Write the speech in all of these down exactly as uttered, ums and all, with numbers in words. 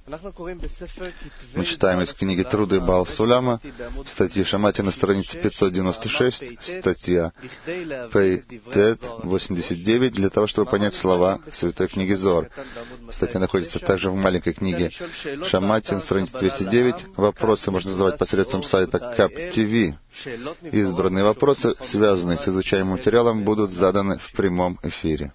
Мы читаем из книги «Труды Баал Суляма», статьи Шамати на странице пятьсот девяносто шесть, статья Пей Тет восемьдесят девять, для того, чтобы понять слова Святой книги Зоар. Статья находится также в маленькой книге Шамати на странице двести девять. Вопросы можно задавать посредством сайта Кап ти ви. Избранные вопросы, связанные с изучаемым материалом, будут заданы в прямом эфире.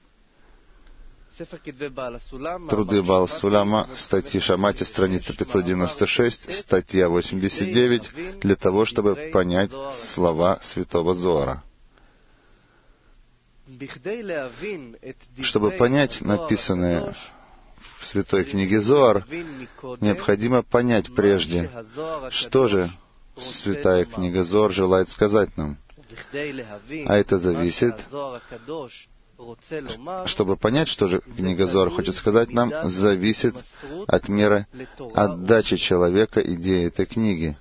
Труды Баал Суляма, статьи Шамати, страница пятьсот девяносто шесть, статья восемьдесят девять, для того, чтобы понять слова Святого Зоара. Чтобы понять написанное в Святой книге Зоар, необходимо понять прежде, что же Святая книга Зоар желает сказать нам. А это зависит... Чтобы понять, что же книга Зоар хочет сказать нам, зависит от меры отдачи человека идее этой книги.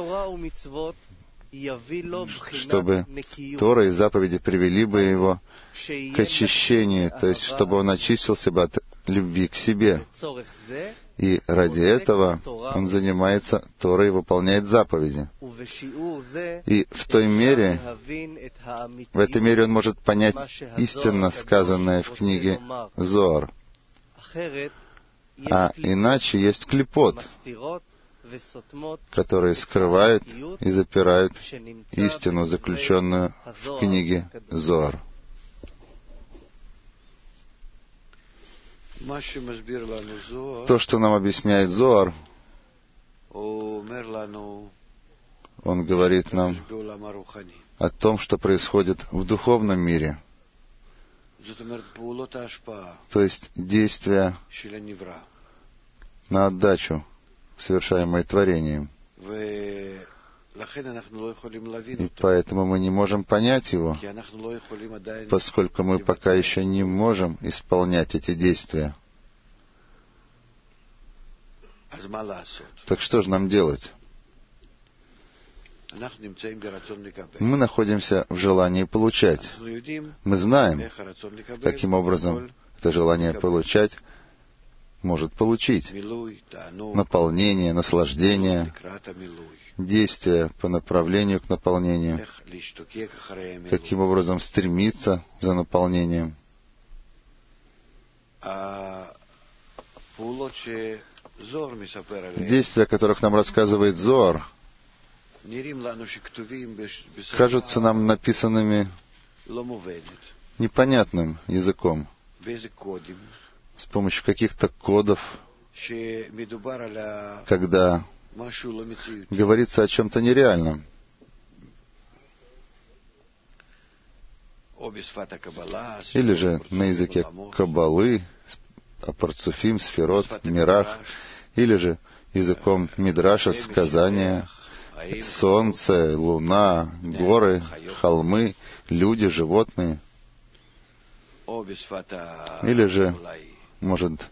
Чтобы Тора и заповеди привели бы его к очищению, то есть чтобы он очистился бы от любви к себе. И ради этого он занимается Торой и выполняет заповеди. И в той мере, в этой мере он может понять истинно сказанное в книге Зоар. А иначе есть клипот, которые скрывают и запирают истину, заключенную в книге Зоар. То, что нам объясняет Зоар, он говорит нам о том, что происходит в духовном мире, то есть действия на отдачу, совершаемые творением. И поэтому мы не можем понять его, поскольку мы пока еще не можем исполнять эти действия. Так что же нам делать? Мы находимся в желании получать. Мы знаем, каким образом это желание получать может получить наполнение, наслаждение, действия по направлению к наполнению, каким образом стремиться за наполнением. Действия, о которых нам рассказывает Зоар, кажутся нам написанными непонятным языком, с помощью каких-то кодов, когда говорится о чем-то нереальном. Или же на языке Каббалы, о парцуфим, сферот, мирах, или же языком Мидраша, сказания, солнце, луна, горы, холмы, люди, животные. Или же, может,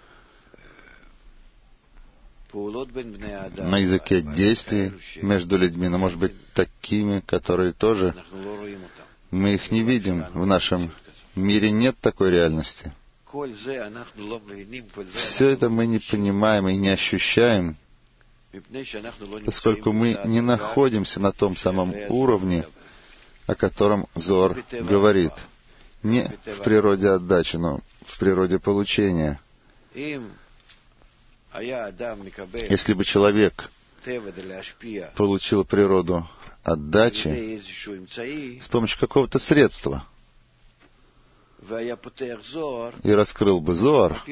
на языке действий между людьми, но, может быть, такими, которые тоже, мы их не видим. В нашем мире нет такой реальности. Все это мы не понимаем и не ощущаем, поскольку мы не находимся на том самом уровне, о котором Зоар говорит. Не в природе отдачи, но в природе получения. Если бы человек получил природу отдачи с помощью какого-то средства и раскрыл бы Зоар,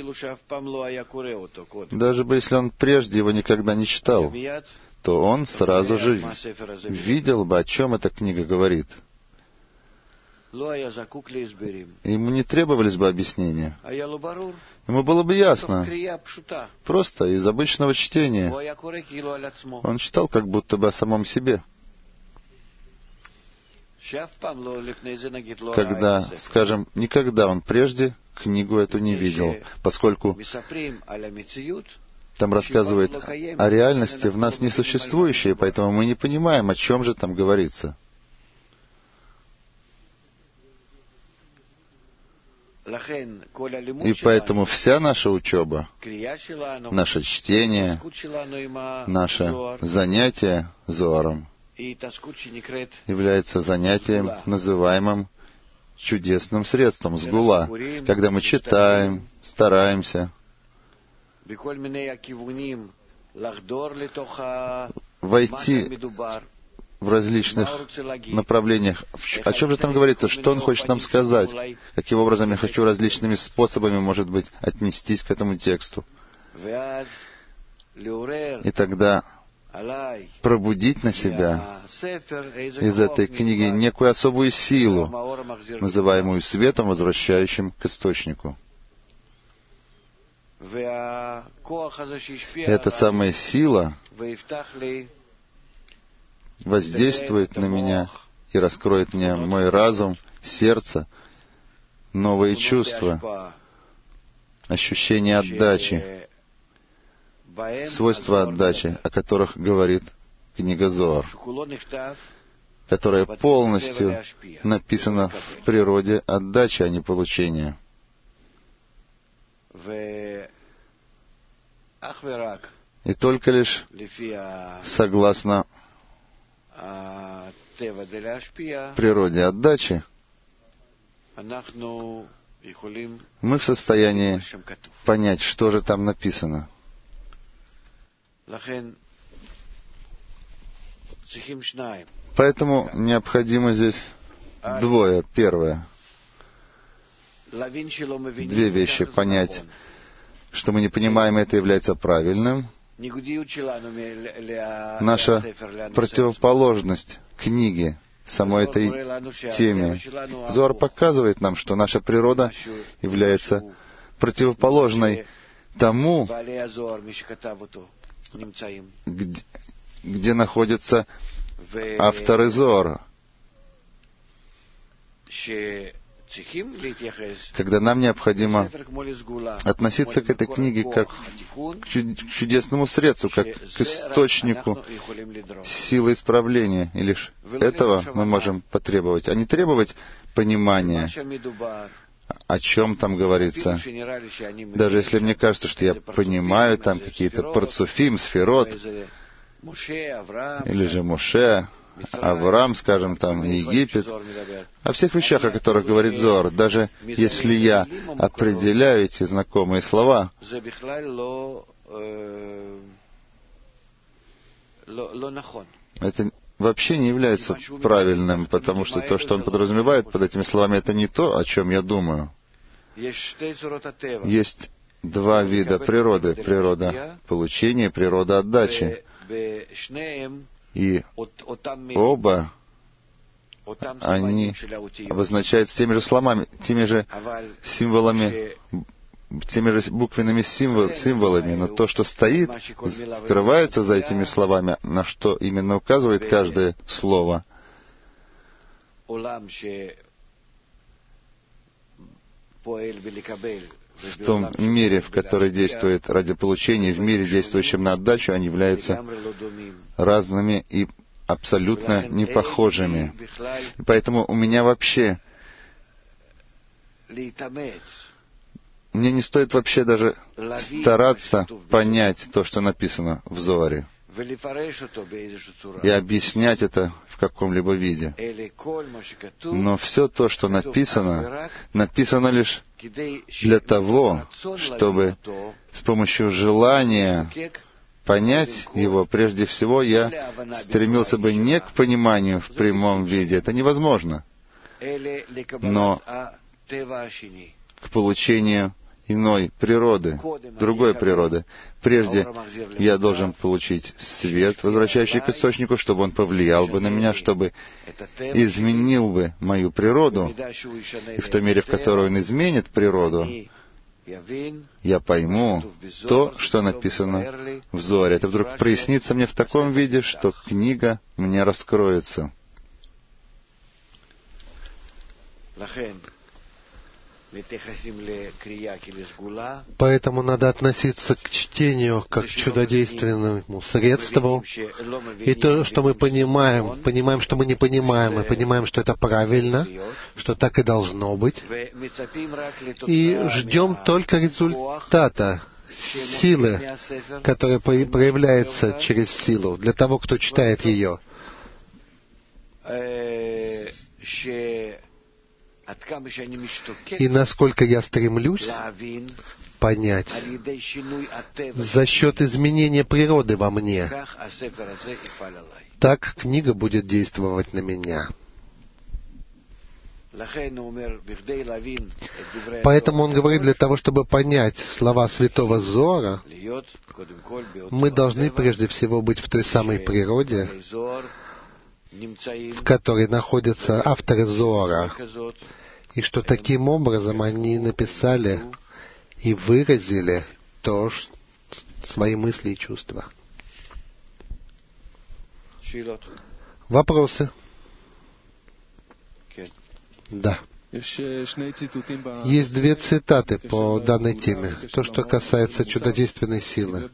даже бы если он прежде его никогда не читал, то он сразу же видел бы, о чем эта книга говорит. Ему не требовались бы объяснения. Ему было бы ясно. Просто из обычного чтения. Он читал как будто бы о самом себе. Когда, скажем, никогда он прежде книгу эту не видел, поскольку там рассказывает о реальности в нас несуществующей, поэтому мы не понимаем, о чем же там говорится. И поэтому вся наша учеба, наше чтение, наше занятие Зоаром является занятием, называемым чудесным средством, сгула, когда мы читаем, стараемся войти в различных направлениях. О чем же там говорится? Что он хочет нам сказать? Каким образом я хочу различными способами, может быть, отнестись к этому тексту? И тогда пробудить на себя из этой книги некую особую силу, называемую светом, возвращающим к источнику. Эта самая сила воздействует на меня и раскроет мне мой разум, сердце, новые чувства, ощущение отдачи, свойства отдачи, о которых говорит книга Зоар, которая полностью написана в природе отдачи, а не получения. И только лишь согласно природе отдачи мы в состоянии понять, что же там написано. Поэтому необходимо здесь двое. Первое. Две вещи. Понять, что мы не понимаем, это является правильным. Наша противоположность книге, самой этой теме. Зоар показывает нам, что наша природа является противоположной тому, где, где находятся авторы Зоара. Когда нам необходимо относиться к этой книге как к чудесному средству, как к источнику силы исправления. И лишь этого мы можем потребовать, а не требовать понимания, о чем там говорится. Даже если мне кажется, что я понимаю там какие-то парцуфим, сферот, или же Моше, Авраам, скажем, там, Египет, о всех вещах, о которых говорит Зоар, даже если я определяю эти знакомые слова, это вообще не является правильным, потому что то, что он подразумевает под этими словами, это не то, о чем я думаю. Есть два вида природы. Природа получения, природа отдачи. И оба они обозначаются теми же словами, теми же символами, теми же буквенными символ, символами, но то, что стоит, скрывается за этими словами, на что именно указывает каждое слово. В том мире, в который действует ради получения, в мире, действующем на отдачу, они являются разными и абсолютно непохожими. И поэтому у меня вообще... Мне не стоит вообще даже стараться понять то, что написано в Зоаре, и объяснять это в каком-либо виде. Но все то, что написано, написано лишь для того, чтобы с помощью желания понять его, прежде всего, я стремился бы не к пониманию в прямом виде, это невозможно, но к получению иной природы, другой природы. Прежде я должен получить свет, возвращающий к источнику, чтобы он повлиял бы на меня, чтобы изменил бы мою природу. И в той мере, в которой он изменит природу, я пойму то, что написано в Зоаре. Это вдруг прояснится мне в таком виде, что книга мне раскроется. Поэтому надо относиться к чтению как к чудодейственному средству. И то, что мы понимаем, понимаем, что мы не понимаем, мы понимаем, что это правильно, что так и должно быть. И ждем только результата, силы, которая проявляется через силу, для того, кто читает ее. И насколько я стремлюсь понять за счет изменения природы во мне, так книга будет действовать на меня. Поэтому он говорит, для того, чтобы понять слова святого Зоара, мы должны прежде всего быть в той самой природе, в которой находятся авторы Зоара, и что таким образом они написали и выразили то, свои мысли и чувства. Вопросы? Да. Есть две цитаты по данной теме. То, что касается чудодейственной силы.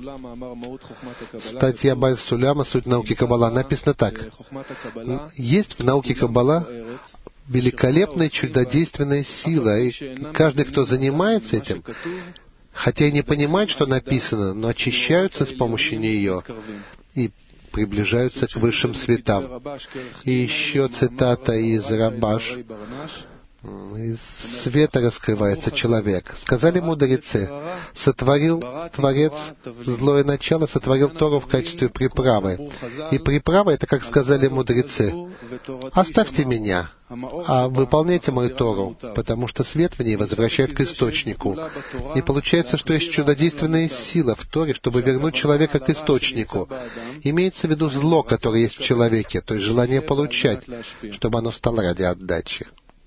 Статья Бааль Суляма «Суть науки Каббала» написано так. Есть в науке Каббала великолепная чудодейственная сила, и каждый, кто занимается этим, хотя и не понимает, что написано, но очищаются с помощью нее и приближаются к высшим светам. И еще цитата из Рабаш. Из света раскрывается человек. Сказали мудрецы, сотворил Творец злое начало, сотворил Тору в качестве приправы. И приправа — это, как сказали мудрецы, оставьте меня, а выполняйте мою Тору, потому что свет в ней возвращает к источнику. И получается, что есть чудодейственная сила в Торе, чтобы вернуть человека к источнику. Имеется в виду зло, которое есть в человеке, то есть желание получать, чтобы оно стало ради отдачи.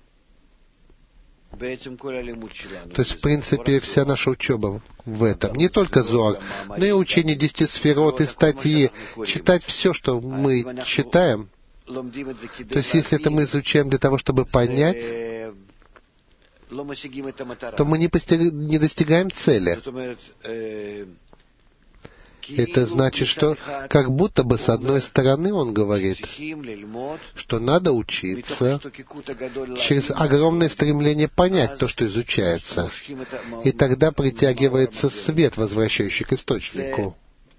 То есть, в принципе, вся наша учеба в этом. Не только Зоар, но и учение десяти сферот и статьи. Читать все, что мы читаем. То есть, если это мы изучаем для того, чтобы понять, то мы не, постиг... не достигаем цели. Это значит, что как будто бы с одной стороны он говорит, что надо учиться через огромное стремление понять то, что изучается. И тогда притягивается свет, возвращающий к источнику.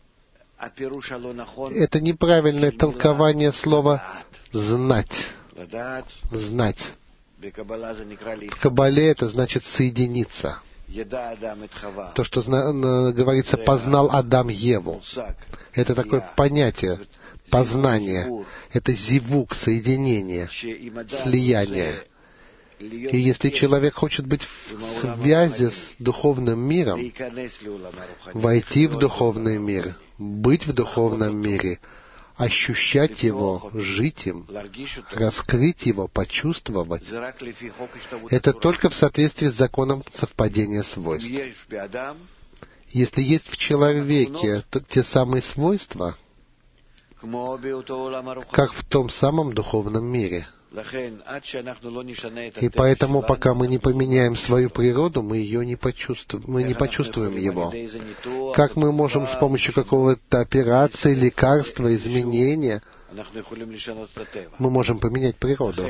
Это неправильное толкование слова «знать». Знать. В Каббале это значит «соединиться». То, что говорится, познал Адам Еву. Это такое понятие, познание. Это зивук, соединение, слияние. И если человек хочет быть в связи с духовным миром, войти в духовный мир, быть в духовном мире, ощущать его, жить им, раскрыть его, почувствовать. Это только в соответствии с законом совпадения свойств. Если есть в человеке те самые свойства, как в том самом духовном мире. И поэтому, пока мы не поменяем свою природу, мы ее не почувствуем, мы не почувствуем его. Как мы можем с помощью какого-то операции, лекарства, изменения, мы можем поменять природу.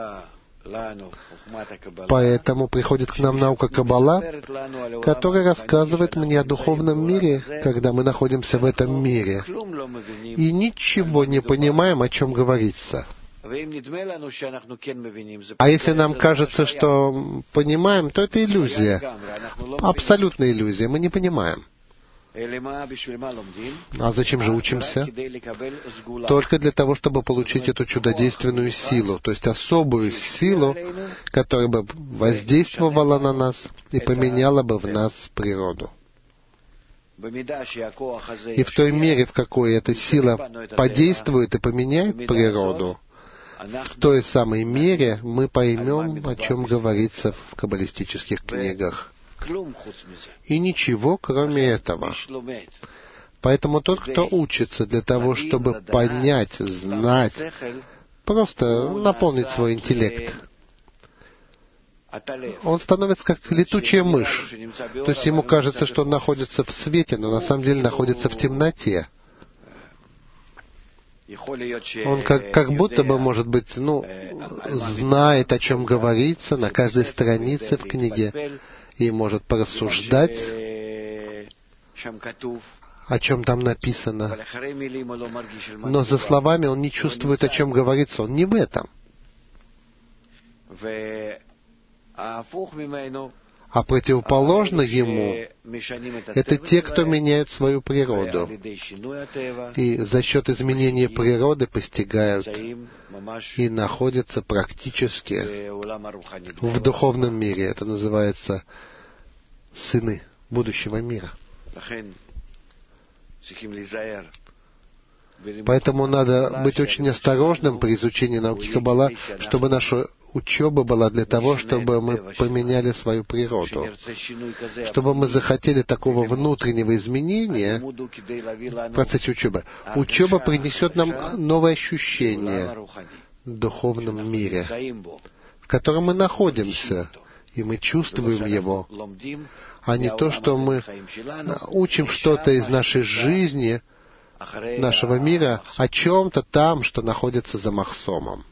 Поэтому приходит к нам наука Каббала, которая рассказывает мне о духовном мире, когда мы находимся в этом мире, и ничего не понимаем, о чем говорится. А если нам кажется, что понимаем, то это иллюзия. Абсолютная иллюзия. Мы не понимаем. А зачем же учимся? Только для того, чтобы получить эту чудодейственную силу, то есть особую силу, которая бы воздействовала на нас и поменяла бы в нас природу. И в той мере, в какой эта сила подействует и поменяет природу, в той самой мере мы поймем, о чем говорится в каббалистических книгах. И ничего, кроме этого. Поэтому тот, кто учится для того, чтобы понять, знать, просто наполнить свой интеллект, он становится как летучая мышь. То есть ему кажется, что он находится в свете, но на самом деле находится в темноте. Он как, как будто бы, может быть, ну, знает, о чем говорится на каждой странице в книге, и может порассуждать, о чем там написано. Но за словами он не чувствует, о чем говорится. Он не в этом. А противоположно ему — это те, кто меняют свою природу. И за счет изменения природы постигают и находятся практически в духовном мире. Это называется сыны будущего мира. Поэтому надо быть очень осторожным при изучении науки Каббала, чтобы наша учеба была для того, чтобы мы поменяли свою природу, чтобы мы захотели такого внутреннего изменения в процессе учебы. Учеба принесет нам новое ощущение в духовном мире, в котором мы находимся, и мы чувствуем его, а не то, что мы учим что-то из нашей жизни, нашего мира, о чем-то там, что находится за Махсомом.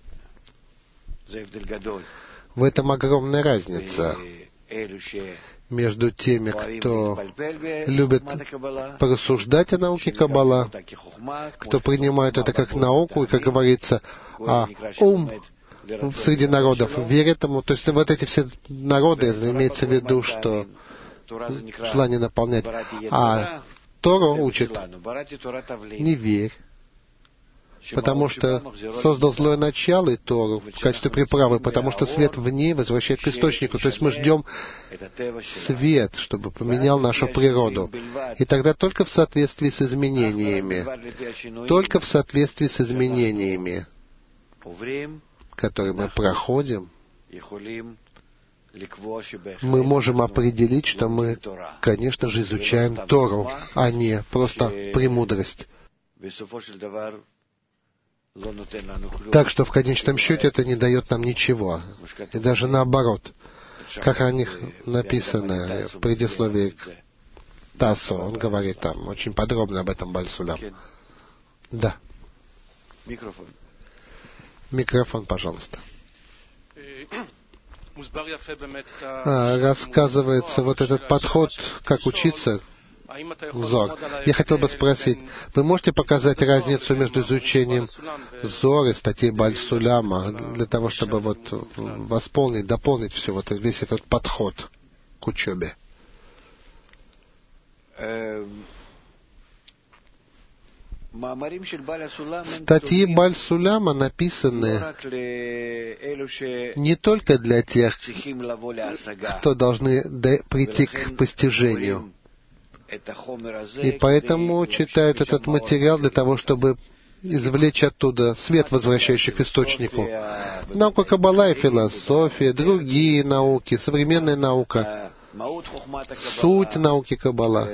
В этом огромная разница между теми, кто любит порассуждать о науке Каббала, кто принимает это как науку, и, как говорится, а ум среди народов верит ему. То есть вот эти все народы, имеется в виду, что желание наполнять, а Тору учит: не верь, потому что создал злое начало и Тору в качестве приправы, потому что свет в ней возвращает к источнику. То есть мы ждем свет, чтобы поменял нашу природу. И тогда только в соответствии с изменениями, только в соответствии с изменениями, которые мы проходим, мы можем определить, что мы, конечно же, изучаем Тору, а не просто премудрость. Так что в конечном счете это не дает нам ничего. И даже наоборот, как о них написано в предисловии к Тассу, он говорит там очень подробно об этом Бааль Сулам. Да. Микрофон, пожалуйста. А, рассказывается вот этот подход, как учиться, Зор. Я хотел бы спросить, вы можете показать разницу между изучением Зор и статей Бааль Суляма для того, чтобы вот восполнить, дополнить все, вот весь этот подход к учебе? Статьи Бааль Суляма написаны не только для тех, кто должны прийти к постижению, и поэтому читают этот материал для того, чтобы извлечь оттуда свет, возвращающий к источнику. Наука Каббала и философия, другие науки, современная наука, суть науки Каббала.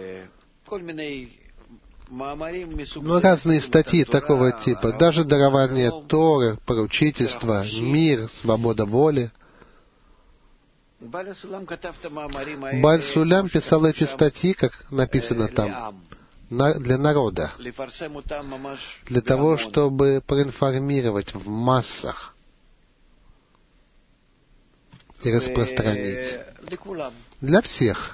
Разные статьи такого типа, даже дарование Торы, поручительство, мир, свобода воли. Бааль Сулям писал эти статьи, как написано там, на, для народа, для того, чтобы проинформировать в массах и распространить. Для всех.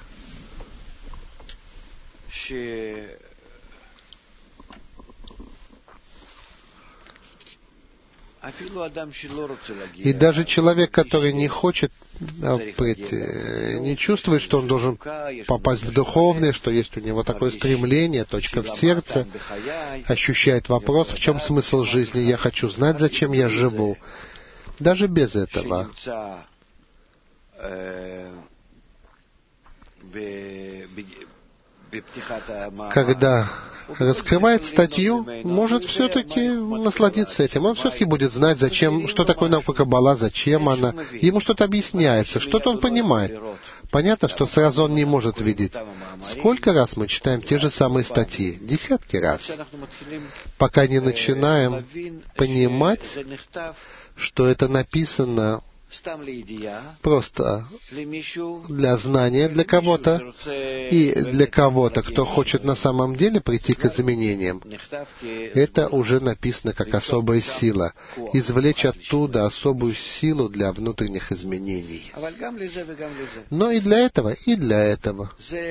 И даже человек, который не хочет прийти, не чувствует, что он должен попасть в духовное, что есть у него такое стремление, точка в сердце, ощущает вопрос, в чем смысл жизни, я хочу знать, зачем я живу. Даже без этого. Когда раскрывает статью, может все-таки насладиться этим. Он все-таки будет знать, зачем, что такое наука Каббала, зачем она. Ему что-то объясняется, что-то он понимает. Понятно, что сразу он не может видеть. Сколько раз мы читаем те же самые статьи? Десятки раз. Пока не начинаем понимать, что это написано просто для знания для кого-то, и для кого-то, кто хочет на самом деле прийти к изменениям. Это уже написано как особая сила. Извлечь оттуда особую силу для внутренних изменений. Но и для этого, и для этого.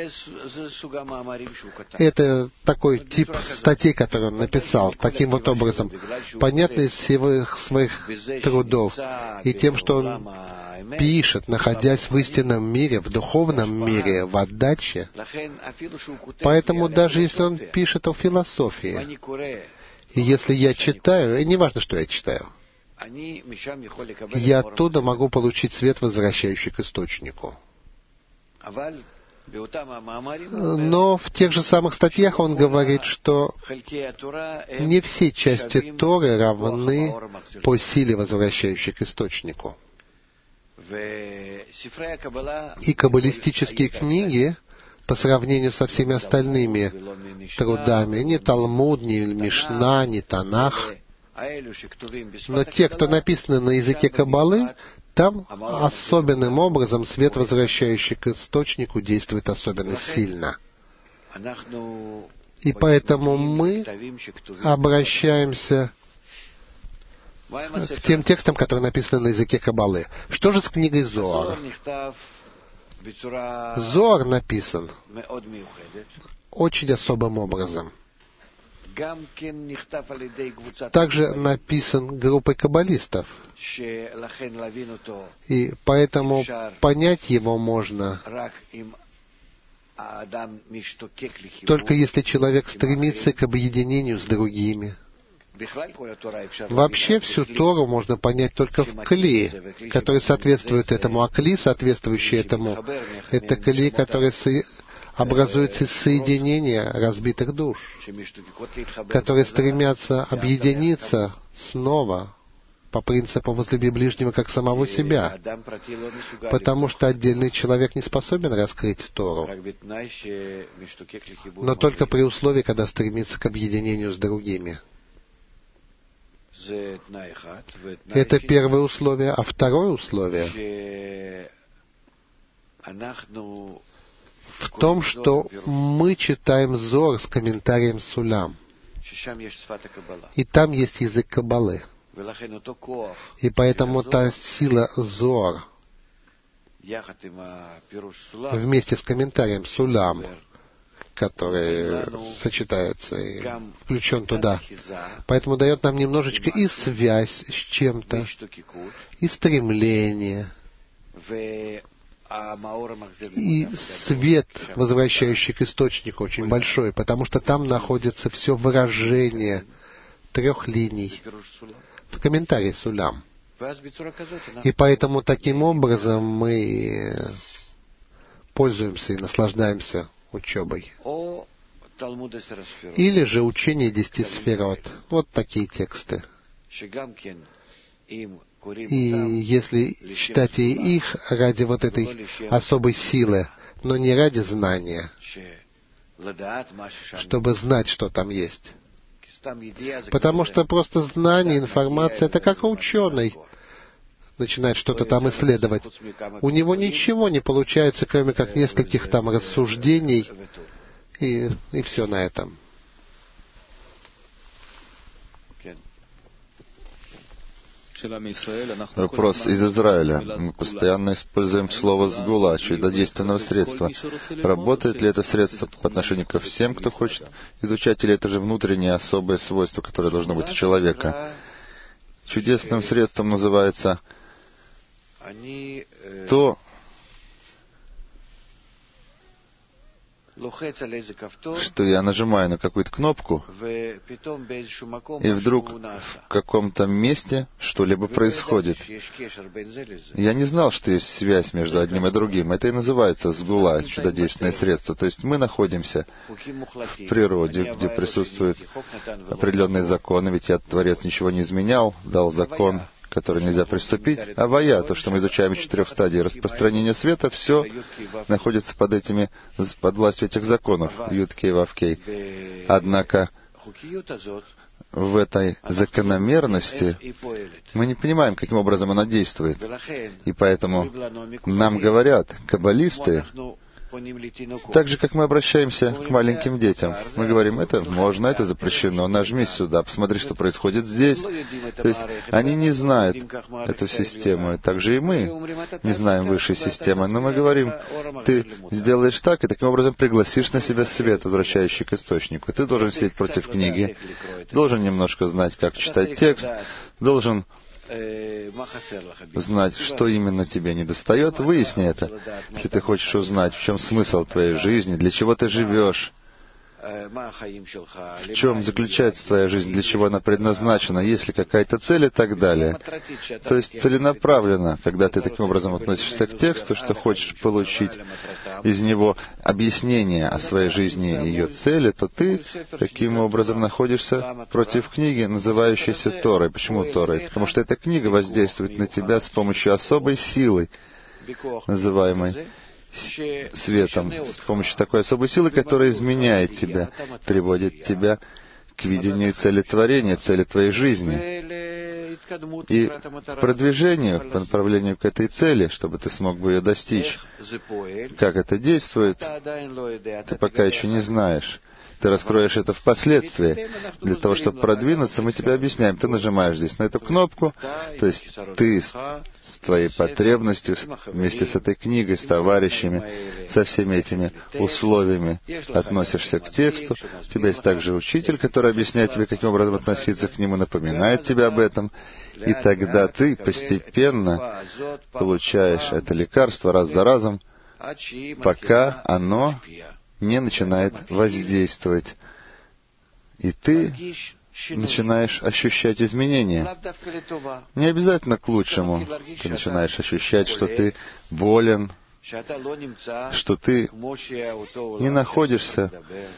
Это такой тип статей, который он написал, таким вот образом, понятный из всех своих трудов, и тем, что он пишет, находясь в истинном мире, в духовном мире, в отдаче. Поэтому даже если он пишет о философии, и если я читаю, и не важно, что я читаю, я оттуда могу получить свет, возвращающий к источнику. Но в тех же самых статьях он говорит, что не все части Торы равны по силе, возвращающей к источнику. И каббалистические книги, по сравнению со всеми остальными трудами, ни Талмуд, ни Мишна, ни Танах, но те, кто написаны на языке Каббалы, там особенным образом свет, возвращающий к источнику, действует особенно сильно. И поэтому мы обращаемся к тем текстам, которые написаны на языке Каббалы. Что же с книгой Зоар? Зоар написан очень особым образом. Также написан группой каббалистов. И поэтому понять его можно только если человек стремится к объединению с другими. Вообще всю Тору можно понять только в кли, который соответствует этому, а кли, соответствующий этому, это кли, который образуется из соединения разбитых душ, которые стремятся объединиться снова по принципу «возлюби ближнего как самого себя», потому что отдельный человек не способен раскрыть Тору, но только при условии, когда стремится к объединению с другими. Это первое условие. А второе условие в том, что мы читаем Зоар с комментарием Сулям. И там есть язык Каббалы. И поэтому та сила Зоар вместе с комментарием Сулям, который сочетается и включен туда. Поэтому дает нам немножечко и связь с чем-то, и стремление, и свет, возвращающий к источнику, очень большой, потому что там находится все выражение трех линий в комментарии Сулям. И поэтому таким образом мы пользуемся и наслаждаемся учебой. Или же учение десяти сферот. Вот такие тексты. И если читать и их ради вот этой особой силы, но не ради знания, чтобы знать, что там есть. Потому что просто знание, информация, это как ученый начинает что-то там исследовать. У него ничего не получается, кроме как нескольких там рассуждений, и, и все на этом. Вопрос из Израиля. Мы постоянно используем слово «сгула», чудодейственного средства. Работает ли это средство по отношению ко всем, кто хочет изучать, или это же внутреннее особое свойство, которое должно быть у человека? Чудесным средством называется то, что я нажимаю на какую-то кнопку, и вдруг в каком-то месте что-либо происходит. Я не знал, что есть связь между одним и другим. Это и называется сгула, чудодейственное средство. То есть мы находимся в природе, где присутствуют определенные законы, ведь я, Творец, ничего не изменял, дал закон, который нельзя приступить. А вая, то, что мы изучаем в четырех стадиях распространения света, все находится под этими, под властью этих законов, Юд-Кей, Вав-Кей. Однако в этой закономерности, мы не понимаем, каким образом она действует. И поэтому нам говорят каббалисты, так же, как мы обращаемся к маленьким детям. Мы говорим, это можно, это запрещено, нажми сюда, посмотри, что происходит здесь. То есть они не знают эту систему. Также и мы не знаем высшей системы. Но мы говорим, ты сделаешь так, и таким образом пригласишь на себя свет, возвращающий к источнику. Ты должен сидеть против книги, должен немножко знать, как читать текст, должен знать, что именно тебе недостает, выясни это. Если ты хочешь узнать, в чем смысл твоей жизни, для чего ты живешь, в чем заключается твоя жизнь, для чего она предназначена, есть ли какая-то цель и так далее. То есть целенаправленно, когда ты таким образом относишься к тексту, что хочешь получить из него объяснение о своей жизни и ее цели, то ты таким образом находишься против книги, называющейся Торой. Почему Торой? Потому что эта книга воздействует на тебя с помощью особой силы, называемой светом, с помощью такой особой силы, которая изменяет тебя, приводит тебя к видению цели творения, цели твоей жизни. И продвижению по направлению к этой цели, чтобы ты смог бы ее достичь. Как это действует, ты пока еще не знаешь. Ты раскроешь это впоследствии. Для того, чтобы продвинуться, мы тебе объясняем. Ты нажимаешь здесь на эту кнопку, то есть ты с, с твоей потребностью, вместе с этой книгой, с товарищами, со всеми этими условиями относишься к тексту. У тебя есть также учитель, который объясняет тебе, каким образом относиться к нему, напоминает тебе об этом. И тогда ты постепенно получаешь это лекарство раз за разом, пока оно не начинает воздействовать. И ты начинаешь ощущать изменения. Не обязательно к лучшему. Ты начинаешь ощущать, что ты болен, что ты не находишься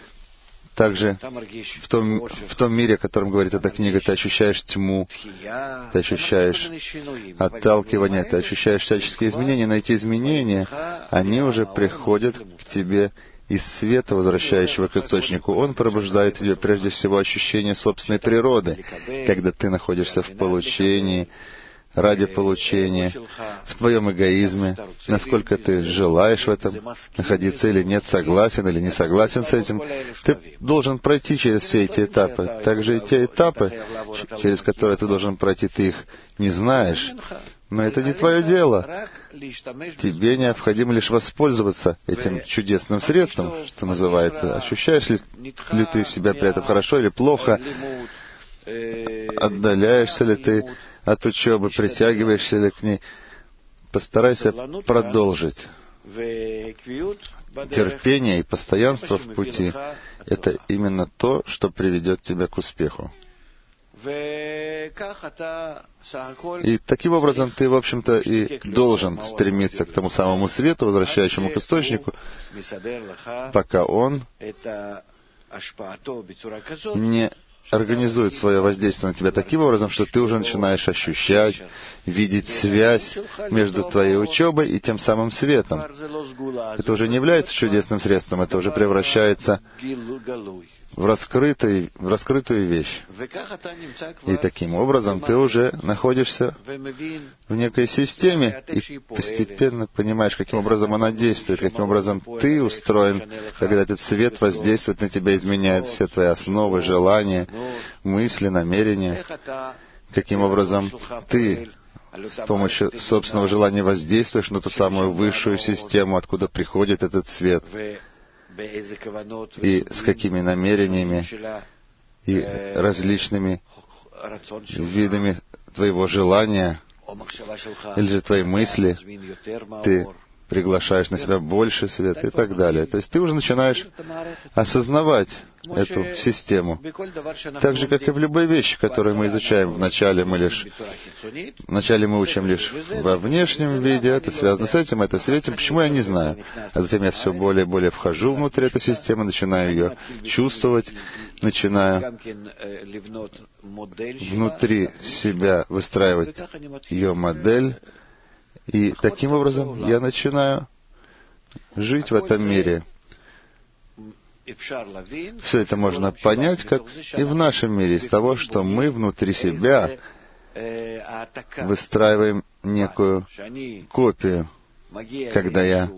также в том, в том мире, о котором говорит эта книга. Ты ощущаешь тьму, ты ощущаешь отталкивание, ты ощущаешь всяческие изменения. Но эти изменения, они уже приходят к тебе из света, возвращающего к источнику. Он пробуждает в тебе прежде всего ощущение собственной природы, когда ты находишься в получении, ради получения, в твоем эгоизме, насколько ты желаешь в этом находиться или нет, согласен или не согласен с этим. Ты должен пройти через все эти этапы. Также и те этапы, через которые ты должен пройти, ты их не знаешь. Но это не твое дело. Тебе необходимо лишь воспользоваться этим чудесным средством, что называется. Ощущаешь ли, ли ты себя при этом хорошо или плохо? Отдаляешься ли ты от учебы, притягиваешься ли к ней? Постарайся продолжить. Терпение и постоянство в пути — это именно то, что приведет тебя к успеху. И таким образом ты, в общем-то, и должен стремиться к тому самому свету, возвращающему к источнику, пока он не организует свое воздействие на тебя таким образом, что ты уже начинаешь ощущать, видеть связь между твоей учебой и тем самым светом. Это уже не является чудесным средством, это уже превращается в, раскрытый, в раскрытую вещь. И таким образом ты уже находишься в некой системе и постепенно понимаешь, каким образом она действует, каким образом ты устроен, когда этот свет воздействует на тебя, изменяет все твои основы, желания, мысли, намерения, каким образом ты с помощью собственного желания воздействуешь на ту самую высшую систему, откуда приходит этот свет, и с какими намерениями и различными видами твоего желания или же твоей мысли ты приглашаешь на себя больше света и так далее. То есть ты уже начинаешь осознавать эту систему. Так же, как и в любой вещи, которую мы изучаем. Вначале мы лишь... Вначале мы учим лишь во внешнем виде, это связано с этим, это с этим. Почему, я не знаю. А затем я все более и более вхожу внутрь этой системы, начинаю ее чувствовать, начинаю внутри себя выстраивать ее модель. И таким образом я начинаю жить в этом мире. Все это можно понять, как и в нашем мире, из того, что мы внутри себя выстраиваем некую копию. Когда я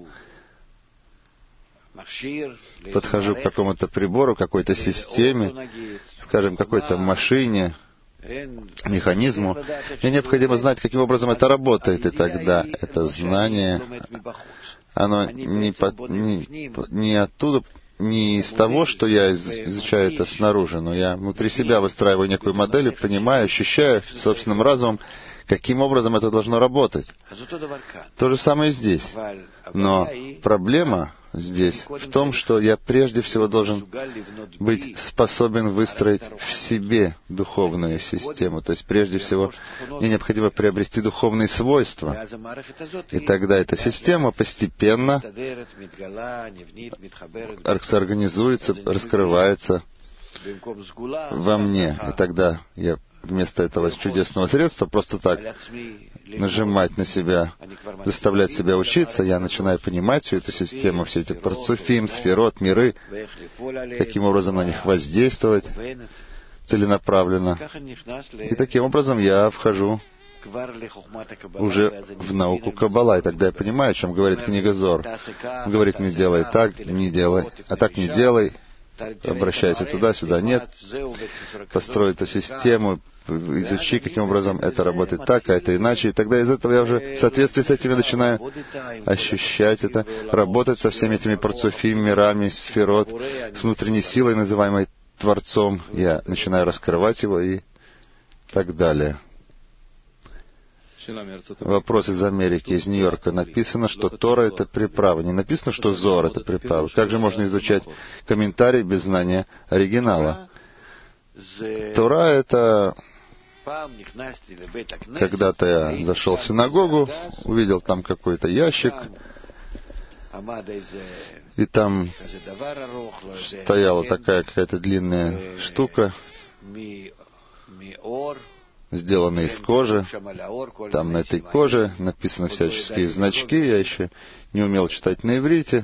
подхожу к какому-то прибору, какой-то системе, скажем, какой-то машине, механизму, мне необходимо знать, каким образом это работает, и тогда это знание, оно не, по, не, не оттуда, не из того, что я изучаю это снаружи, но я внутри себя выстраиваю некую модель и понимаю, ощущаю собственным разумом, каким образом это должно работать. То же самое и здесь. Но проблема здесь в том, что я прежде всего должен быть способен выстроить в себе духовную систему. То есть прежде всего мне необходимо приобрести духовные свойства. И тогда эта система постепенно организуется, раскрывается во мне. И тогда я вместо этого чудесного средства просто так нажимать на себя, заставлять себя учиться, я начинаю понимать всю эту систему, все эти парцуфим, сферот, миры, каким образом на них воздействовать целенаправленно. И таким образом я вхожу уже в науку Каббала, и тогда я понимаю, о чем говорит книга Зор. Он говорит, не делай так, не делай, а так не делай, обращайся туда-сюда, нет, построй эту систему, изучи, каким образом это работает так, а это иначе, и тогда из этого я уже в соответствии с этим я начинаю ощущать это, работать со всеми этими парцуфим, мирами, сферот, с внутренней силой, называемой Творцом, я начинаю раскрывать его и так далее. Вопрос из Америки, из Нью-Йорка. Написано, что Тора — это приправа. Не написано, что Зор — это приправа. Как же можно изучать комментарий без знания оригинала? Тора — это... Когда-то я зашел в синагогу, увидел там какой-то ящик, и там стояла такая какая-то длинная штука, сделанные из кожи. Там на этой коже написаны всяческие значки. Я еще не умел читать на иврите.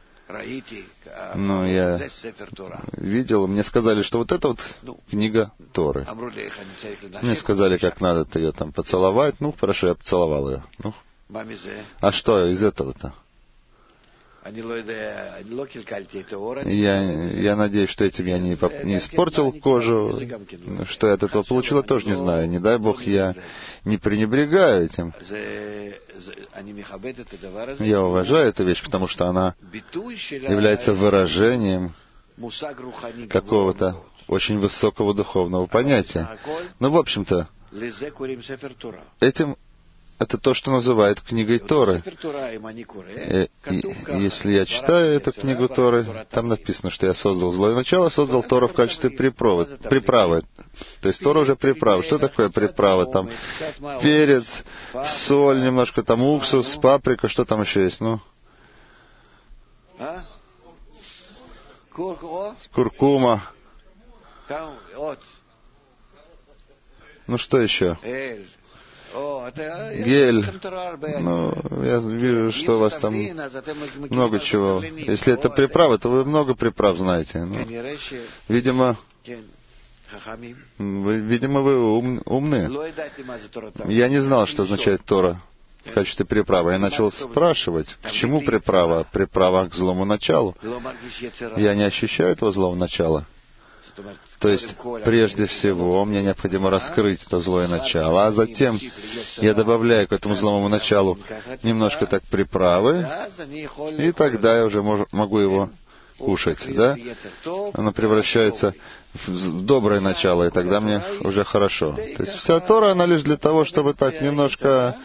Но я видел, мне сказали, что вот это вот книга Торы. Мне сказали, как надо ее там поцеловать. Ну, хорошо, я поцеловал ее. Ну, а что из этого-то? Я, я надеюсь, что этим я не, не испортил кожу. Что я от этого получил, я тоже не знаю. Не дай Бог, я не пренебрегаю этим. Я уважаю эту вещь, потому что она является выражением какого-то очень высокого духовного понятия. Но, в общем-то, этим это то, что называют книгой Торы. И, и, если я читаю эту книгу Торы, там написано, что я создал злое начало, создал Тору в качестве приправы. приправы. То есть Тора уже приправа. Что такое приправа? Там перец, соль, немножко там уксус, паприка, что там еще есть? Ну, куркума. Ну, что еще? Гель. Ну, я вижу, что у вас там много чего. Если это приправа, то вы много приправ знаете. Ну, видимо, вы, видимо, вы ум, умны. Я не знал, что означает Тора в качестве приправы. Я начал спрашивать, к чему приправа? Приправа к злому началу. Я не ощущаю этого злого начала. То есть, прежде всего, мне необходимо раскрыть это злое начало, а затем я добавляю к этому злому началу немножко так приправы, и тогда я уже мож, могу его кушать, да? Оно превращается в доброе начало, и тогда мне уже хорошо. То есть вся Тора, она лишь для того, чтобы так немножко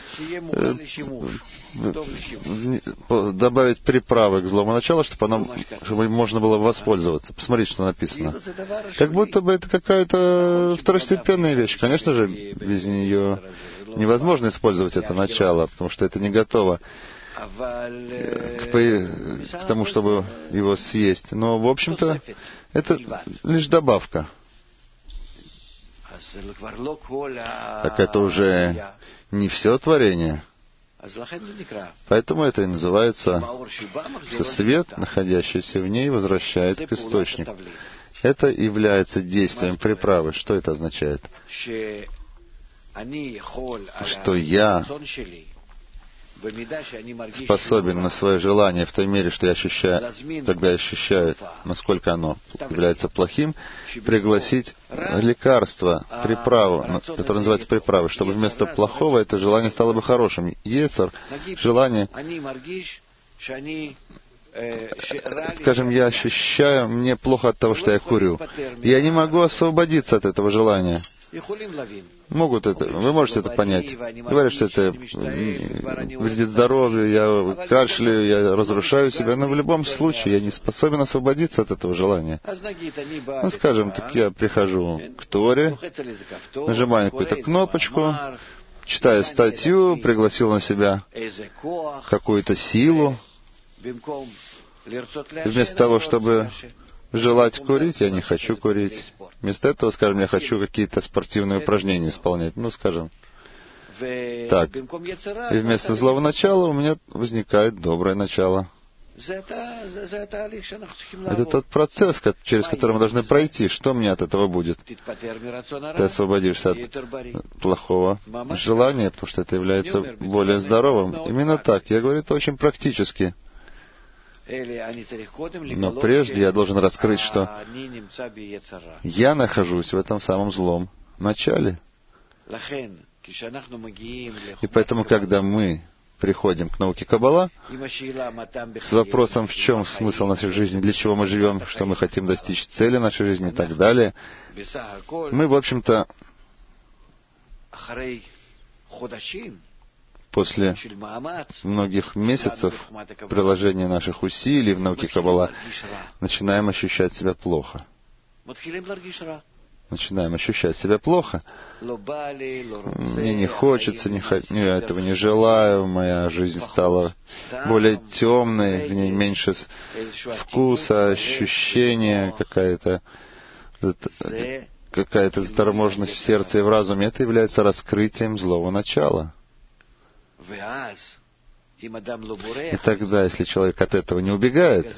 добавить приправы к злому началу, чтобы, оно, чтобы можно было воспользоваться. Посмотрите, что написано. Как будто бы это какая-то второстепенная вещь. Конечно же, без нее невозможно использовать это начало, потому что это не готово к, к тому, чтобы его съесть. Но, в общем-то, это лишь добавка. Так это уже не все творение. Поэтому это и называется, что свет, находящийся в ней, возвращает к источнику. Это является действием приправы. Что это означает? Что я способен на свое желание в той мере, что я ощущаю, когда я ощущаю, насколько оно является плохим, пригласить лекарство, приправу, которое называется приправой, чтобы вместо плохого это желание стало бы хорошим. Ецер, желание, скажем, я ощущаю, мне плохо от того, что я курю. Я не могу освободиться от этого желания. Могут это, вы можете это понять. Говорят, что это вредит здоровью, я кашляю, я разрушаю себя, но в любом случае я не способен освободиться от этого желания. Ну, скажем, так я прихожу к Торе, нажимаю какую-то кнопочку, читаю статью, пригласил на себя какую-то силу. Вместо того, чтобы желать курить, я не хочу курить. Вместо этого, скажем, я хочу какие-то спортивные упражнения исполнять. Ну, скажем, так. И вместо злого начала у меня возникает доброе начало. Это тот процесс, через который мы должны пройти. Что мне от этого будет? Ты освободишься от плохого желания, потому что это является более здоровым. Именно так. Я говорю это очень практически. Но прежде я должен раскрыть, что я нахожусь в этом самом злом начале. И поэтому, когда мы приходим к науке Каббала с вопросом, в чем смысл нашей жизни, для чего мы живем, что мы хотим достичь цели нашей жизни и так далее, мы, в общем-то, после многих месяцев приложения наших усилий в науке Каббала начинаем ощущать себя плохо. Начинаем ощущать себя плохо. Мне не хочется, не х... я этого не желаю, моя жизнь стала более темной, в ней меньше вкуса, ощущения, какая-то какая-то заторможенность в сердце и в разуме. Это является раскрытием злого начала. И тогда, если человек от этого не убегает,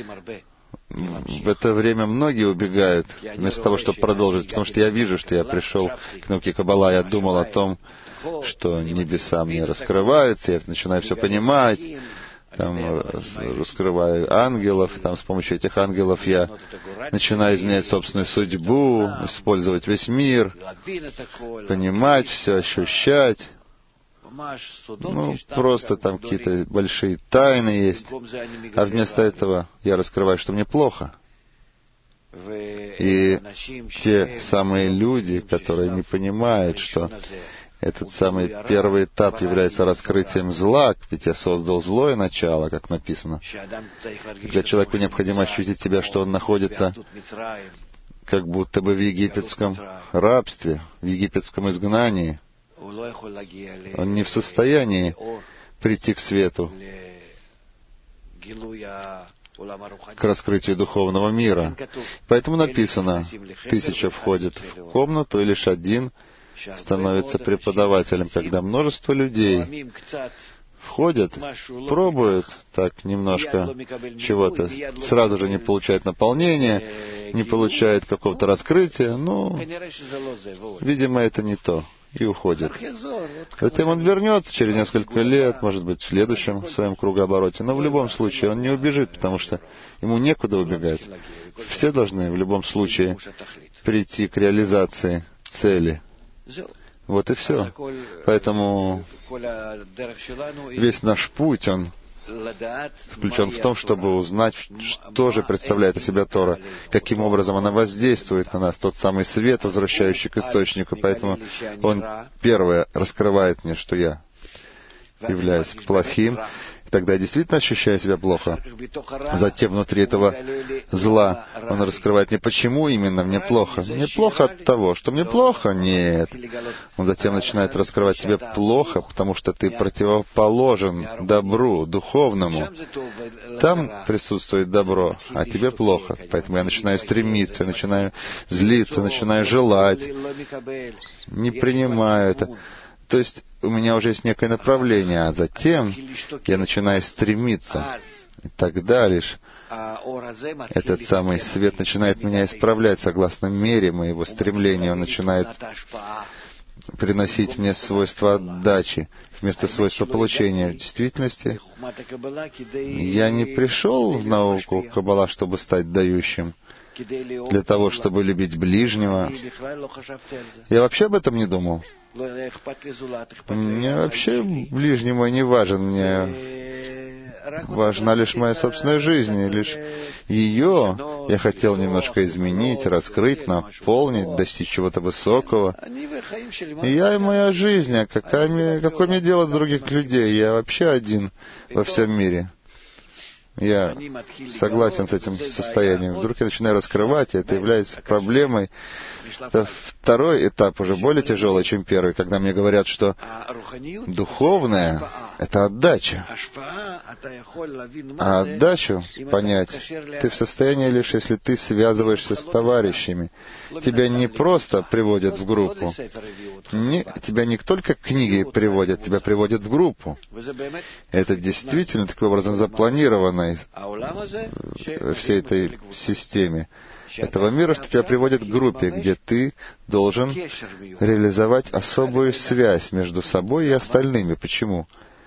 в это время многие убегают, вместо того, чтобы продолжить, потому что я вижу, что я пришел к науке Каббала, я думал о том, что небеса мне раскрываются, я начинаю все понимать, там, раскрываю ангелов, там, с помощью этих ангелов я начинаю изменять собственную судьбу, использовать весь мир, понимать все, ощущать. Ну, просто там какие-то большие тайны есть. А вместо этого я раскрываю, что мне плохо. И те самые люди, которые не понимают, что этот самый первый этап является раскрытием зла, ведь я создал злое начало, как написано. Когда человеку необходимо ощутить себя, что он находится как будто бы в египетском рабстве, в египетском изгнании, он не в состоянии прийти к свету, к раскрытию духовного мира. Поэтому написано, тысяча входит в комнату, и лишь один становится преподавателем. Когда множество людей входят, пробуют так немножко чего-то, сразу же не получают наполнения, не получают какого-то раскрытия, ну, видимо, это не то. И уходит. Затем он вернется через несколько лет, может быть, в следующем своем кругообороте. Но в любом случае он не убежит, потому что ему некуда убегать. Все должны в любом случае прийти к реализации цели. Вот и все. Поэтому весь наш путь, он заключен в том, чтобы узнать, что же представляет из себя Тора, каким образом она воздействует на нас, тот самый свет, возвращающий к источнику. Поэтому он первое раскрывает мне, что я являюсь плохим, и тогда я действительно ощущаю себя плохо. Затем внутри этого зла он раскрывает мне, почему именно мне плохо. Мне плохо от того, что мне плохо? Нет. Он затем начинает раскрывать тебе плохо, потому что ты противоположен добру, духовному. Там присутствует добро, а тебе плохо. Поэтому я начинаю стремиться, я начинаю злиться, начинаю желать, не принимаю это. То есть у меня уже есть некое направление, а затем я начинаю стремиться. И тогда лишь этот самый свет начинает меня исправлять согласно мере моего стремления. Он начинает приносить мне свойства отдачи вместо свойства получения. В действительности, я не пришел в науку Каббала, чтобы стать дающим, для того, чтобы любить ближнего. Я вообще об этом не думал. Мне вообще ближний мой не важен. Мне важна лишь моя собственная жизнь, и лишь ее я хотел немножко изменить, раскрыть, наполнить, достичь чего-то высокого. И я и моя жизнь, а какое мне, какое мне дело до других людей? Я вообще один во всем мире. Я согласен с этим состоянием. Вдруг я начинаю раскрывать, и это является проблемой. Это второй этап, уже более тяжелый, чем первый, когда мне говорят, что духовное — это отдача. А отдачу понять ты в состоянии лишь, если ты связываешься с товарищами. Тебя не просто приводят в группу. Не, тебя не только книги приводят, тебя приводят в группу. Это действительно таким образом запланировано во всей этой системе этого мира, что тебя приводят к группе, где ты должен реализовать особую связь между собой и остальными. Почему?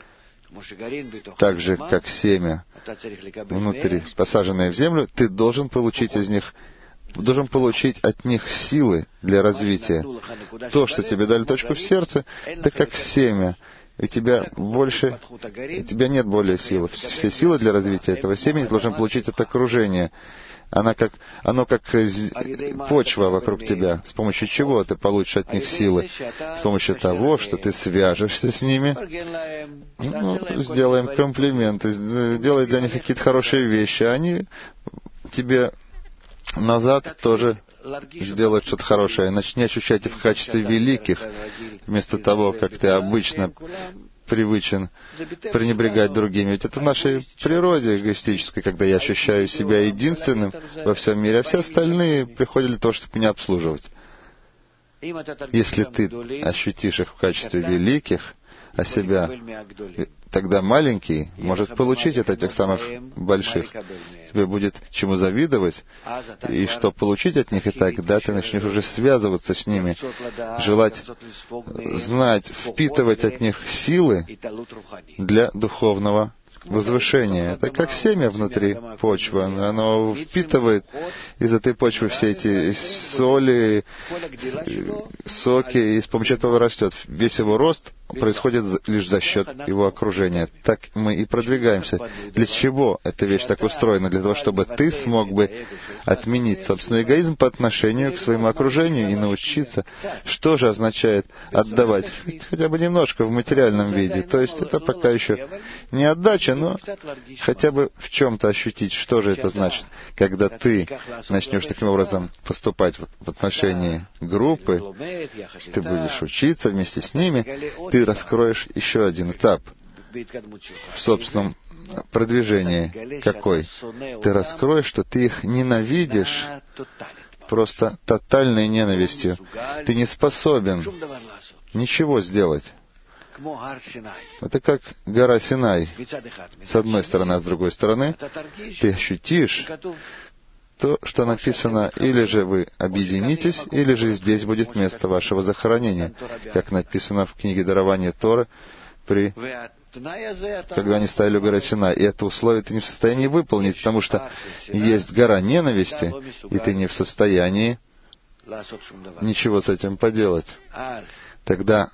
Так же, как семя внутри, посаженное в землю, ты должен получить из них, должен получить от них силы для развития. То, что тебе дали точку в сердце, это как семя. У тебя больше, у тебя нет более силы. Все силы для развития этого семени ты должен получить от окружения. Она как, оно как почва вокруг тебя. С помощью чего ты получишь от них силы? С помощью того, что ты свяжешься с ними. Ну, сделаем комплименты, делай для них какие-то хорошие вещи. Они тебе назад тоже сделают что-то хорошее. Начни ощущать их в качестве великих, вместо того, как ты обычно привычен пренебрегать другими. Ведь это в нашей природе эгоистической, когда я ощущаю себя единственным во всем мире, а все остальные приходят для того, чтобы меня обслуживать. Если ты ощутишь их в качестве великих, а себя, тогда маленький может получить от этих самых больших. Тебе будет чему завидовать и что получить от них, и тогда ты начнешь уже связываться с ними, желать знать, впитывать от них силы для духовного возвышения. Это как семя внутри почвы. Оно впитывает из этой почвы все эти соли, соки, и с помощью этого растет. Весь его рост происходит лишь за счет его окружения. Так мы и продвигаемся. Для чего эта вещь так устроена? Для того, чтобы ты смог бы отменить собственный эгоизм по отношению к своему окружению и научиться, что же означает отдавать, хотя бы немножко в материальном виде. То есть это пока еще не отдача, но хотя бы в чем-то ощутить, что же это значит, когда ты начнешь таким образом поступать в отношении группы, ты будешь учиться вместе с ними, ты раскроешь еще один этап в собственном продвижении. Какой? Ты раскроешь, что ты их ненавидишь просто тотальной ненавистью. Ты не способен ничего сделать. Это как гора Синай. С одной стороны, а с другой стороны, ты ощутишь то, что написано: или же вы объединитесь, или же здесь будет место вашего захоронения, как написано в книге дарования Торы, при... когда они ставили гору Синай. И это условие ты не в состоянии выполнить, потому что есть гора ненависти, и ты не в состоянии ничего с этим поделать. Тогда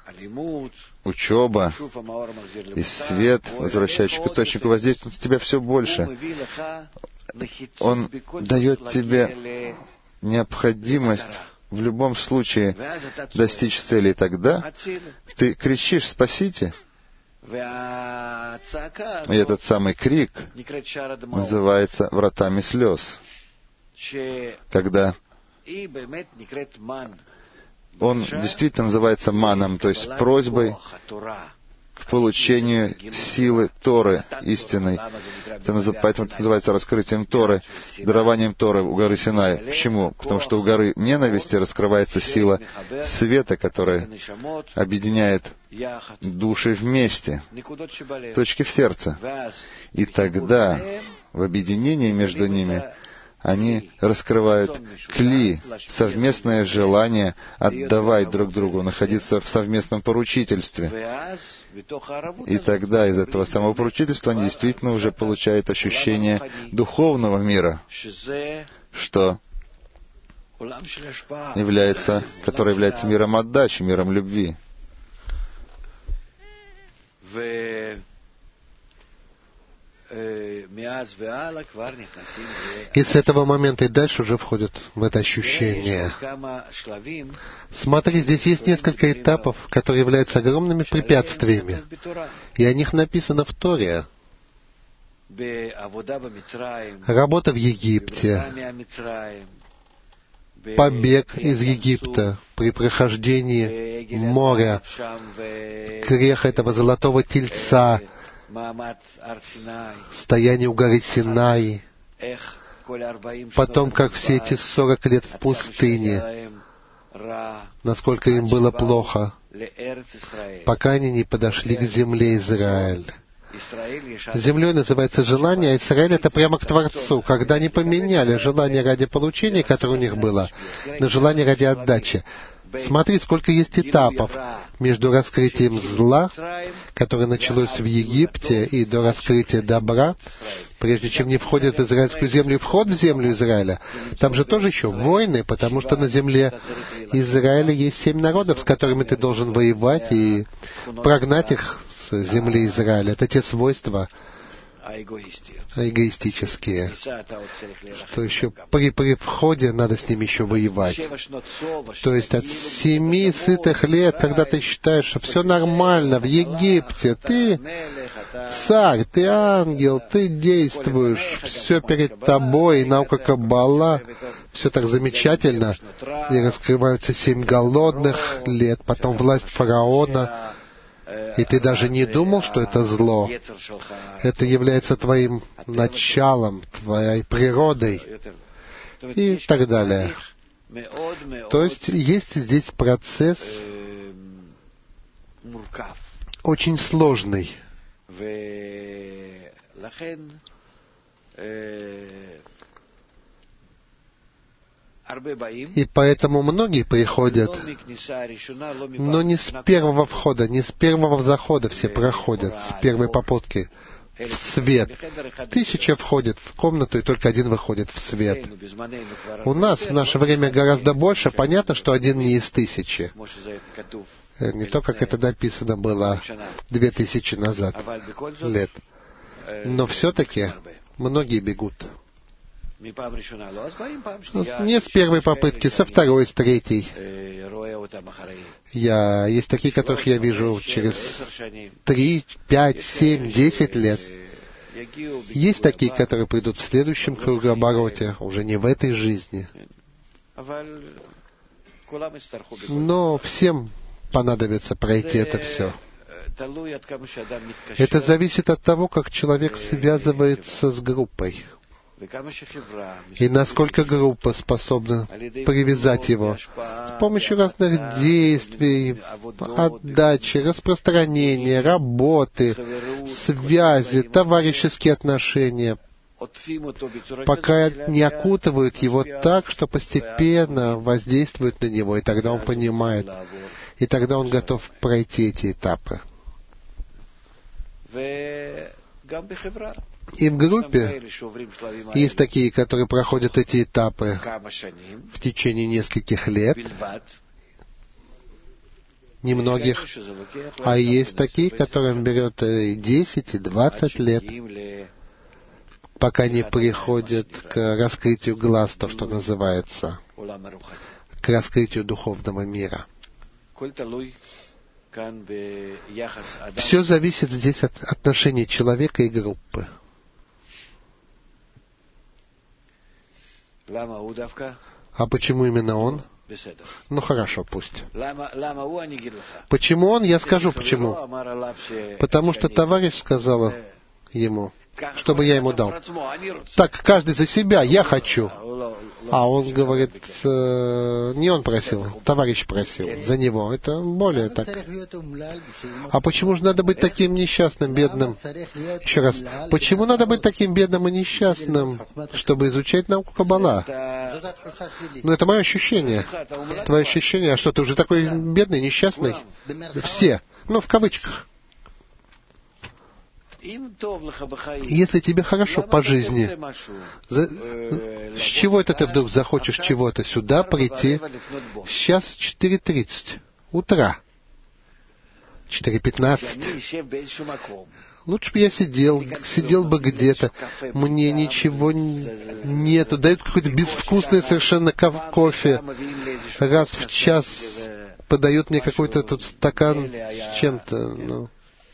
учеба и свет, возвращающий к источнику, воздействует на тебя все больше. Он дает тебе необходимость в любом случае достичь цели. И тогда ты кричишь: «Спасите!» И этот самый крик называется вратами слез. Когда он действительно называется маном, то есть просьбой к получению силы Торы истинной. Это, поэтому это называется раскрытием Торы, дарованием Торы у горы Синай. Почему? Потому что у горы ненависти раскрывается сила света, которая объединяет души вместе, точки в сердце. И тогда в объединении между ними они раскрывают кли, совместное желание отдавать друг другу, находиться в совместном поручительстве. И тогда из этого самого поручительства они действительно уже получают ощущение духовного мира, что является, который является миром отдачи, миром любви. И с этого момента и дальше уже входят в это ощущение. Смотри, здесь есть несколько этапов, которые являются огромными препятствиями. И о них написано в Торе. Работа в Египте, побег из Египта при прохождении моря, грех этого золотого тельца, стояние у горы Синай, потом, как все эти сорок лет в пустыне, насколько им было плохо, пока они не подошли к земле Израиль. Землей называется желание, а Израиль — это прямо к Творцу, когда они поменяли желание ради получения, которое у них было, на желание ради отдачи. Смотри, сколько есть этапов между раскрытием зла, которое началось в Египте, и до раскрытия добра, прежде чем не входят в израильскую землю и вход в землю Израиля. Там же тоже еще войны, потому что на земле Израиля есть семь народов, с которыми ты должен воевать и прогнать их с земли Израиля. Это те свойства эгоистические, что еще при, при входе надо с ними еще воевать. То есть от семи сытых лет, когда ты считаешь, что все нормально в Египте, ты царь, ты ангел, ты действуешь, все перед тобой, и наука Каббала, все так замечательно, и раскрываются семь голодных лет, потом власть фараона, и ты даже не думал, что это зло. Это является твоим началом, твоей природой и так далее. То есть есть здесь процесс очень сложный. И поэтому многие приходят, но не с первого входа, не с первого захода все проходят, с первой попытки в свет. Тысяча входит в комнату, и только один выходит в свет. У нас в наше время гораздо больше. Понятно, что один не из тысячи. Не то, как это написано было две тысячи назад лет. Но все-таки многие бегут. Не с первой попытки, со второй, с третьей. Я, есть такие, которых я вижу через три, пять, семь, десять лет. Есть такие, которые придут в следующем кругообороте, уже не в этой жизни. Но всем понадобится пройти это все. Это зависит от того, как человек связывается с группой. И насколько группа способна привязать его с помощью разных действий, отдачи, распространения, работы, связи, товарищеские отношения, пока не окутывают его так, что постепенно воздействуют на него, и тогда он понимает, и тогда он готов пройти эти этапы. И в группе есть такие, которые проходят эти этапы в течение нескольких лет, немногих, а есть такие, которым берет и десять, и двадцать лет, пока не приходят к раскрытию глаз, то, что называется, к раскрытию духовного мира. Все зависит здесь от отношений человека и группы. А почему именно он? Ну хорошо, пусть. Почему он? Я скажу почему. Потому что товарищ сказал ему, чтобы я ему дал. Так, каждый за себя, я хочу. А он говорит, э, не он просил, товарищ просил за него. Это более так. А почему же надо быть таким несчастным, бедным? Еще раз. Почему надо быть таким бедным и несчастным, чтобы изучать науку Каббала? Ну, это мое ощущение. Твое ощущение, а что, ты уже такой бедный, несчастный? Все. Ну, в кавычках. Если тебе хорошо по жизни, за... с чего это ты вдруг захочешь чего-то сюда прийти? Сейчас четыре тридцать утра. четыре пятнадцать. Лучше бы я сидел, сидел бы где-то. Мне ничего нету. Дают какой-то безвкусный совершенно кофе. Раз в час подают мне какой-то тут стакан с чем-то. Ну.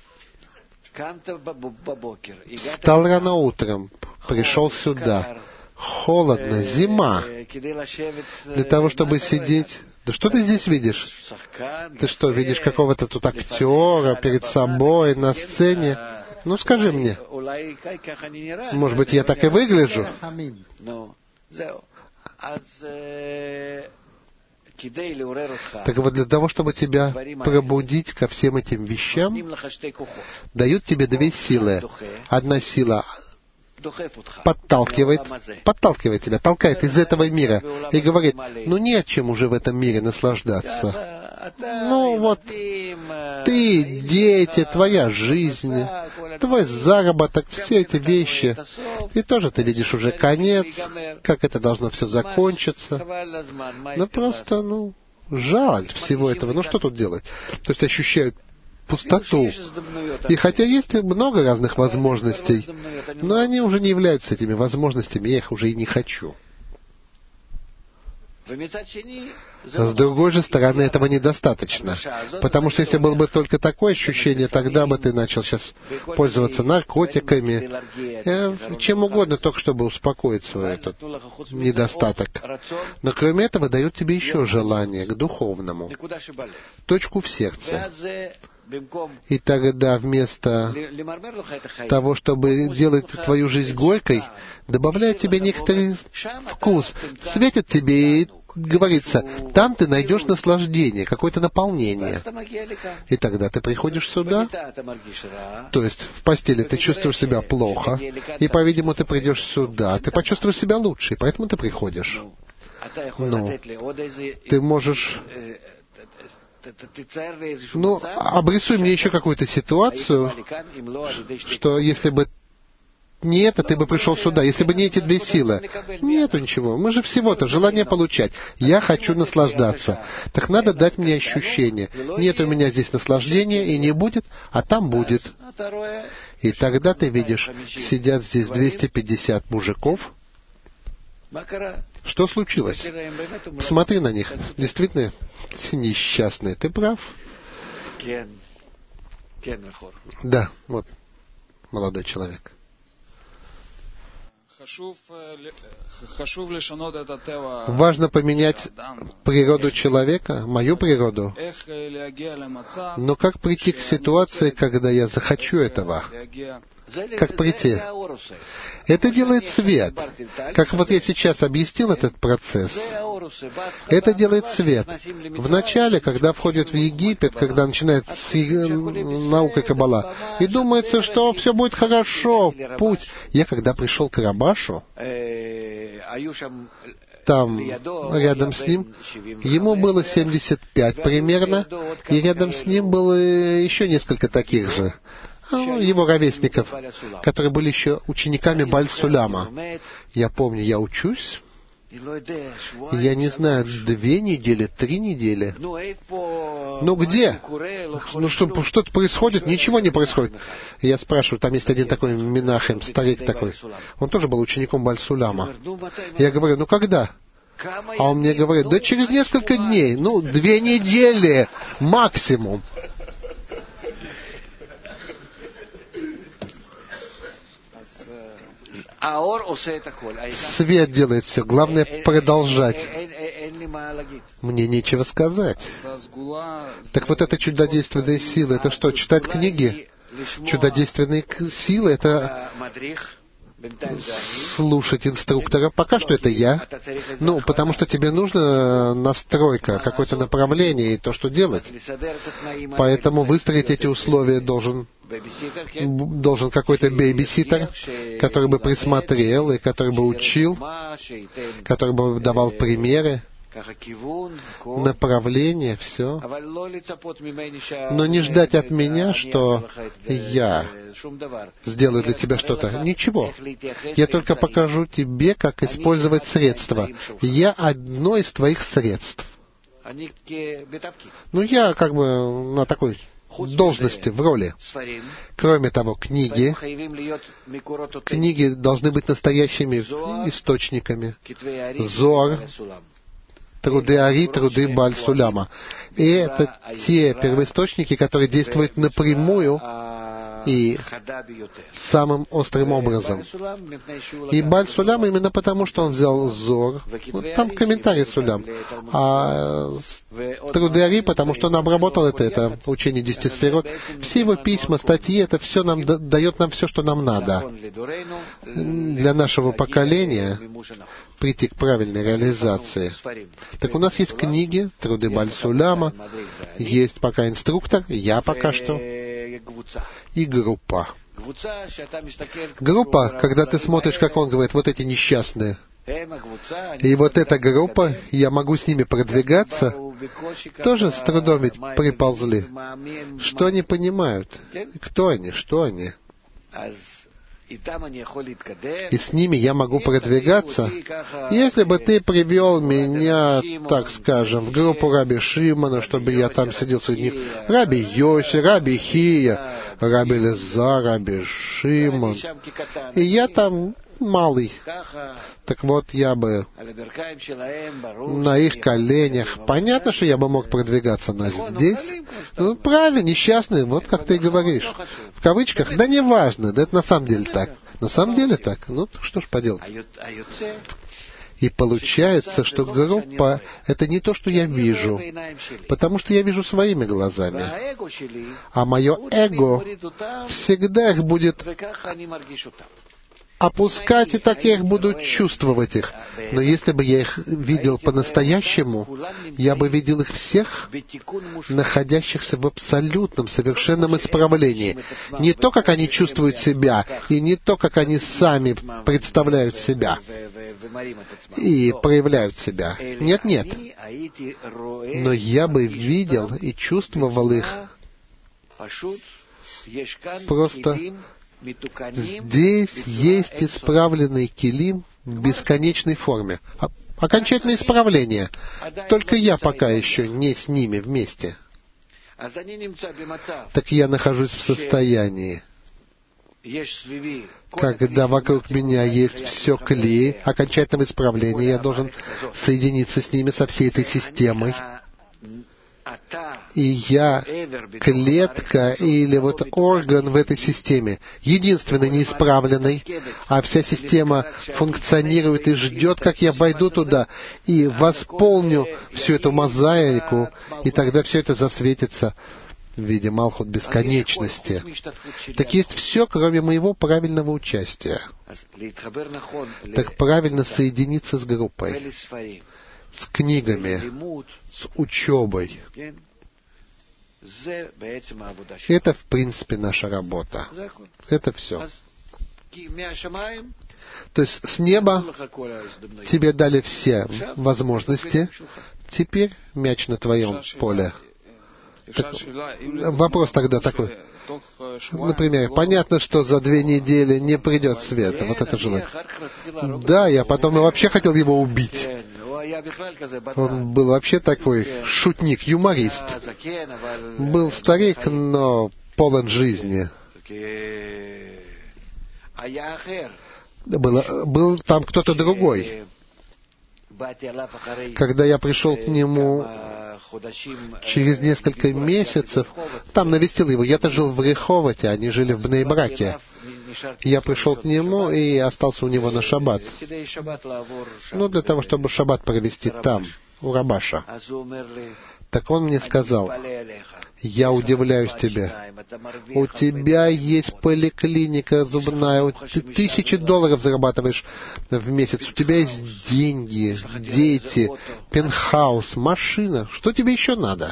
Встал рано утром, пришел сюда. Холодно, зима. Для того, чтобы сидеть... Да что ты здесь видишь? Ты что, видишь какого-то тут актера перед собой на сцене? Ну, скажи мне. Может быть, я так и выгляжу? Так вот, для того, чтобы тебя пробудить ко всем этим вещам, дают тебе две силы. Одна сила подталкивает, подталкивает тебя, толкает из этого мира и говорит, ну не о чем уже в этом мире наслаждаться. Ну вот, ты, дети, твоя жизнь, твой заработок, все эти вещи. И тоже ты видишь уже конец, как это должно все закончиться. Ну просто, ну, жаль всего этого. Ну что тут делать? То есть ощущают пустоту. И хотя есть много разных возможностей, но они уже не являются этими возможностями, я их уже и не хочу. С другой же стороны, этого недостаточно. Потому что если было бы только такое ощущение, тогда бы ты начал сейчас пользоваться наркотиками, э, чем угодно, только чтобы успокоить свой этот недостаток. Но кроме этого дают тебе еще желание к духовному, точку в сердце. И тогда вместо того, чтобы делать твою жизнь горькой, добавляют тебе некоторый вкус, светит тебе и говорится, там ты найдешь наслаждение, какое-то наполнение. И тогда ты приходишь сюда, то есть в постели ты чувствуешь себя плохо, и, по-видимому, ты придешь сюда, ты почувствуешь себя лучше, и поэтому ты приходишь. Но ты можешь... Ну, обрисуй мне еще какую-то ситуацию, что если бы не это, ты бы пришел сюда. Если бы не эти две силы, нету ничего. Мы же всего-то желание получать. Я хочу наслаждаться. Так надо дать мне ощущение. Нет у меня здесь наслаждения и не будет, а там будет. И тогда ты видишь, сидят здесь двести пятьдесят мужиков. Что случилось? Посмотри на них. Действительно, несчастные. Ты прав. Да, вот, молодой человек. Важно поменять природу человека, мою природу. Но как прийти к ситуации, когда я захочу этого? Как прийти? Это делает свет. Как вот я сейчас объяснил этот процесс. Это делает свет. Вначале, когда входит в Египет, когда начинает с наукой Каббала, и думается, что все будет хорошо, путь. Я когда пришел к Рабашу, там, рядом с ним, ему было семьдесят пять примерно, и рядом с ним было еще несколько таких же. Его ровесников, которые были еще учениками Баль-Суляма. Я помню, я учусь, я не знаю, две недели, три недели. Ну где? Ну что, что-то происходит? Ничего не происходит. Я спрашиваю, там есть один такой Менахем, старик такой. Он тоже был учеником Баль-Суляма. Я говорю, ну когда? А он мне говорит, да через несколько дней. Ну, две недели максимум. Свет делает все. Главное продолжать. Мне нечего сказать. Так вот эта чудодейственная сила, это что, читать книги? Чудодейственные силы — это слушать инструктора. Пока что это я. Ну, потому что тебе нужна настройка, какое-то направление и то, что делать. Поэтому выстроить эти условия должен, должен какой-то бейбиситер, который бы присмотрел и который бы учил, который бы давал примеры, направление, все. Но не ждать от меня, что я сделаю для тебя что-то. Ничего. Я только покажу тебе, как использовать средства. Я одно из твоих средств. Ну, я как бы на такой должности, в роли. Кроме того, книги, книги должны быть настоящими источниками. Зор, труды Ари, труды Бааль-Суляма. И это те первоисточники, которые действуют напрямую и самым острым образом. И Бааль-Сулям именно потому, что он взял Зор. Вот там комментарий Сулям. А труды Ари, потому что он обработал это, это учение десяти сферот. Все его письма, статьи, это все нам дает нам все, что нам надо для нашего поколения прийти к правильной реализации. Так у нас есть книги, труды Бааль-Суляма, есть пока инструктор, я пока что, и группа. Группа, когда ты смотришь, как он говорит, вот эти несчастные, и вот эта группа, я могу с ними продвигаться, тоже с трудом ведь приползли. Что они понимают? Кто они? Что они? И с ними я могу продвигаться. Если бы ты привел меня, так скажем, в группу Раби Шимона, чтобы я там сидел среди них, Раби Йоси, Раби Хия, Раби Лезар, Раби Шимон, и я там малый. Так вот, я бы на их коленях, понятно, что я бы мог продвигаться, но здесь, ну, правильно, несчастные, вот как ты и говоришь. В кавычках, да не важно, да это на самом деле так. На самом деле так, ну, что ж поделать. И получается, что группа — это не то, что я вижу, потому что я вижу своими глазами. А мое эго всегда их будет опускать, и так я их буду чувствовать их. Но если бы я их видел по-настоящему, я бы видел их всех, находящихся в абсолютном, совершенном исправлении. Не то, как они чувствуют себя, и не то, как они сами представляют себя и проявляют себя. Нет, нет. Но я бы видел и чувствовал их просто. Здесь есть исправленный килим в бесконечной форме. Окончательное исправление. Только я пока еще не с ними вместе. Так я нахожусь в состоянии, когда вокруг меня есть все клей окончательного исправления, я должен соединиться с ними, со всей этой системой. И я клетка или вот орган в этой системе, единственный неисправленный, а вся система функционирует и ждет, как я войду туда и восполню всю эту мозаику, и тогда все это засветится в виде Малхут бесконечности. Так есть все, кроме моего правильного участия. Так правильно соединиться с группой, с книгами, с учебой. Это, в принципе, наша работа. Это все. То есть с неба тебе дали все возможности. Теперь мяч на твоем поле. Так, вопрос тогда такой. Например, понятно, что за две недели не придет света. Вот это желание. Да, я потом и вообще хотел его убить. Он был вообще такой шутник, юморист. Был старик, но полон жизни. Был, был там кто-то другой. Когда я пришел к нему через несколько месяцев, там навестил его. Я-то жил в Реховоте, они жили в Бней-Браке. Я пришел к нему и остался у него на шаббат. Ну, для того, чтобы шаббат провести там. у Рабаша. Так он мне сказал: я удивляюсь тебе. У тебя есть поликлиника зубная, ты тысячи долларов зарабатываешь в месяц, у тебя есть деньги, дети, пентхаус, машина. Что тебе еще надо?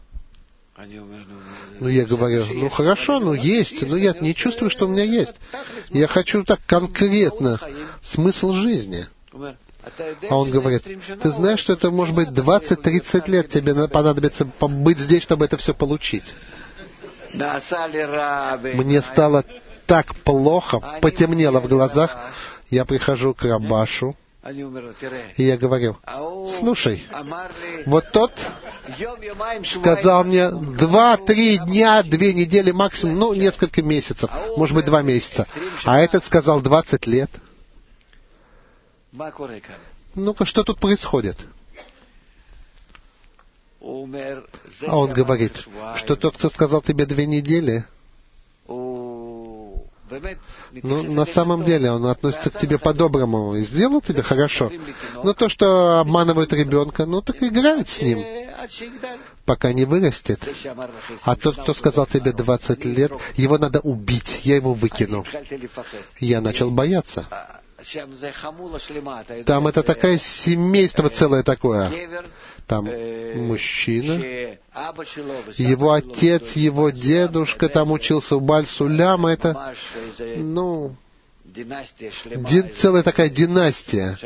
Ну, я говорю, ну хорошо, ну есть, но я не чувствую, что у меня есть. Я хочу так конкретно смысл жизни. А он говорит: ты знаешь, что это может быть двадцать-тридцать лет тебе понадобится быть здесь, чтобы это все получить. Мне стало так плохо, потемнело в глазах. Я прихожу к Рабашу, и я говорю: слушай, вот тот сказал мне два-три дня, две недели максимум, ну, несколько месяцев, может быть, два месяца. А этот сказал двадцать лет. Ну-ка, что тут происходит? А он говорит, что тот, кто сказал тебе две недели, ну, на самом деле, он относится к тебе по-доброму и сделал тебе хорошо. Но то, что обманывают ребенка, ну, так играют с ним, пока не вырастет. А тот, кто сказал тебе двадцать лет, его надо убить, я его выкину. Я начал бояться. Там это такое семейство целое такое. Там мужчина, его отец, его дедушка там учился у Баль-Суляма. Это, ну, ди, целая такая династия.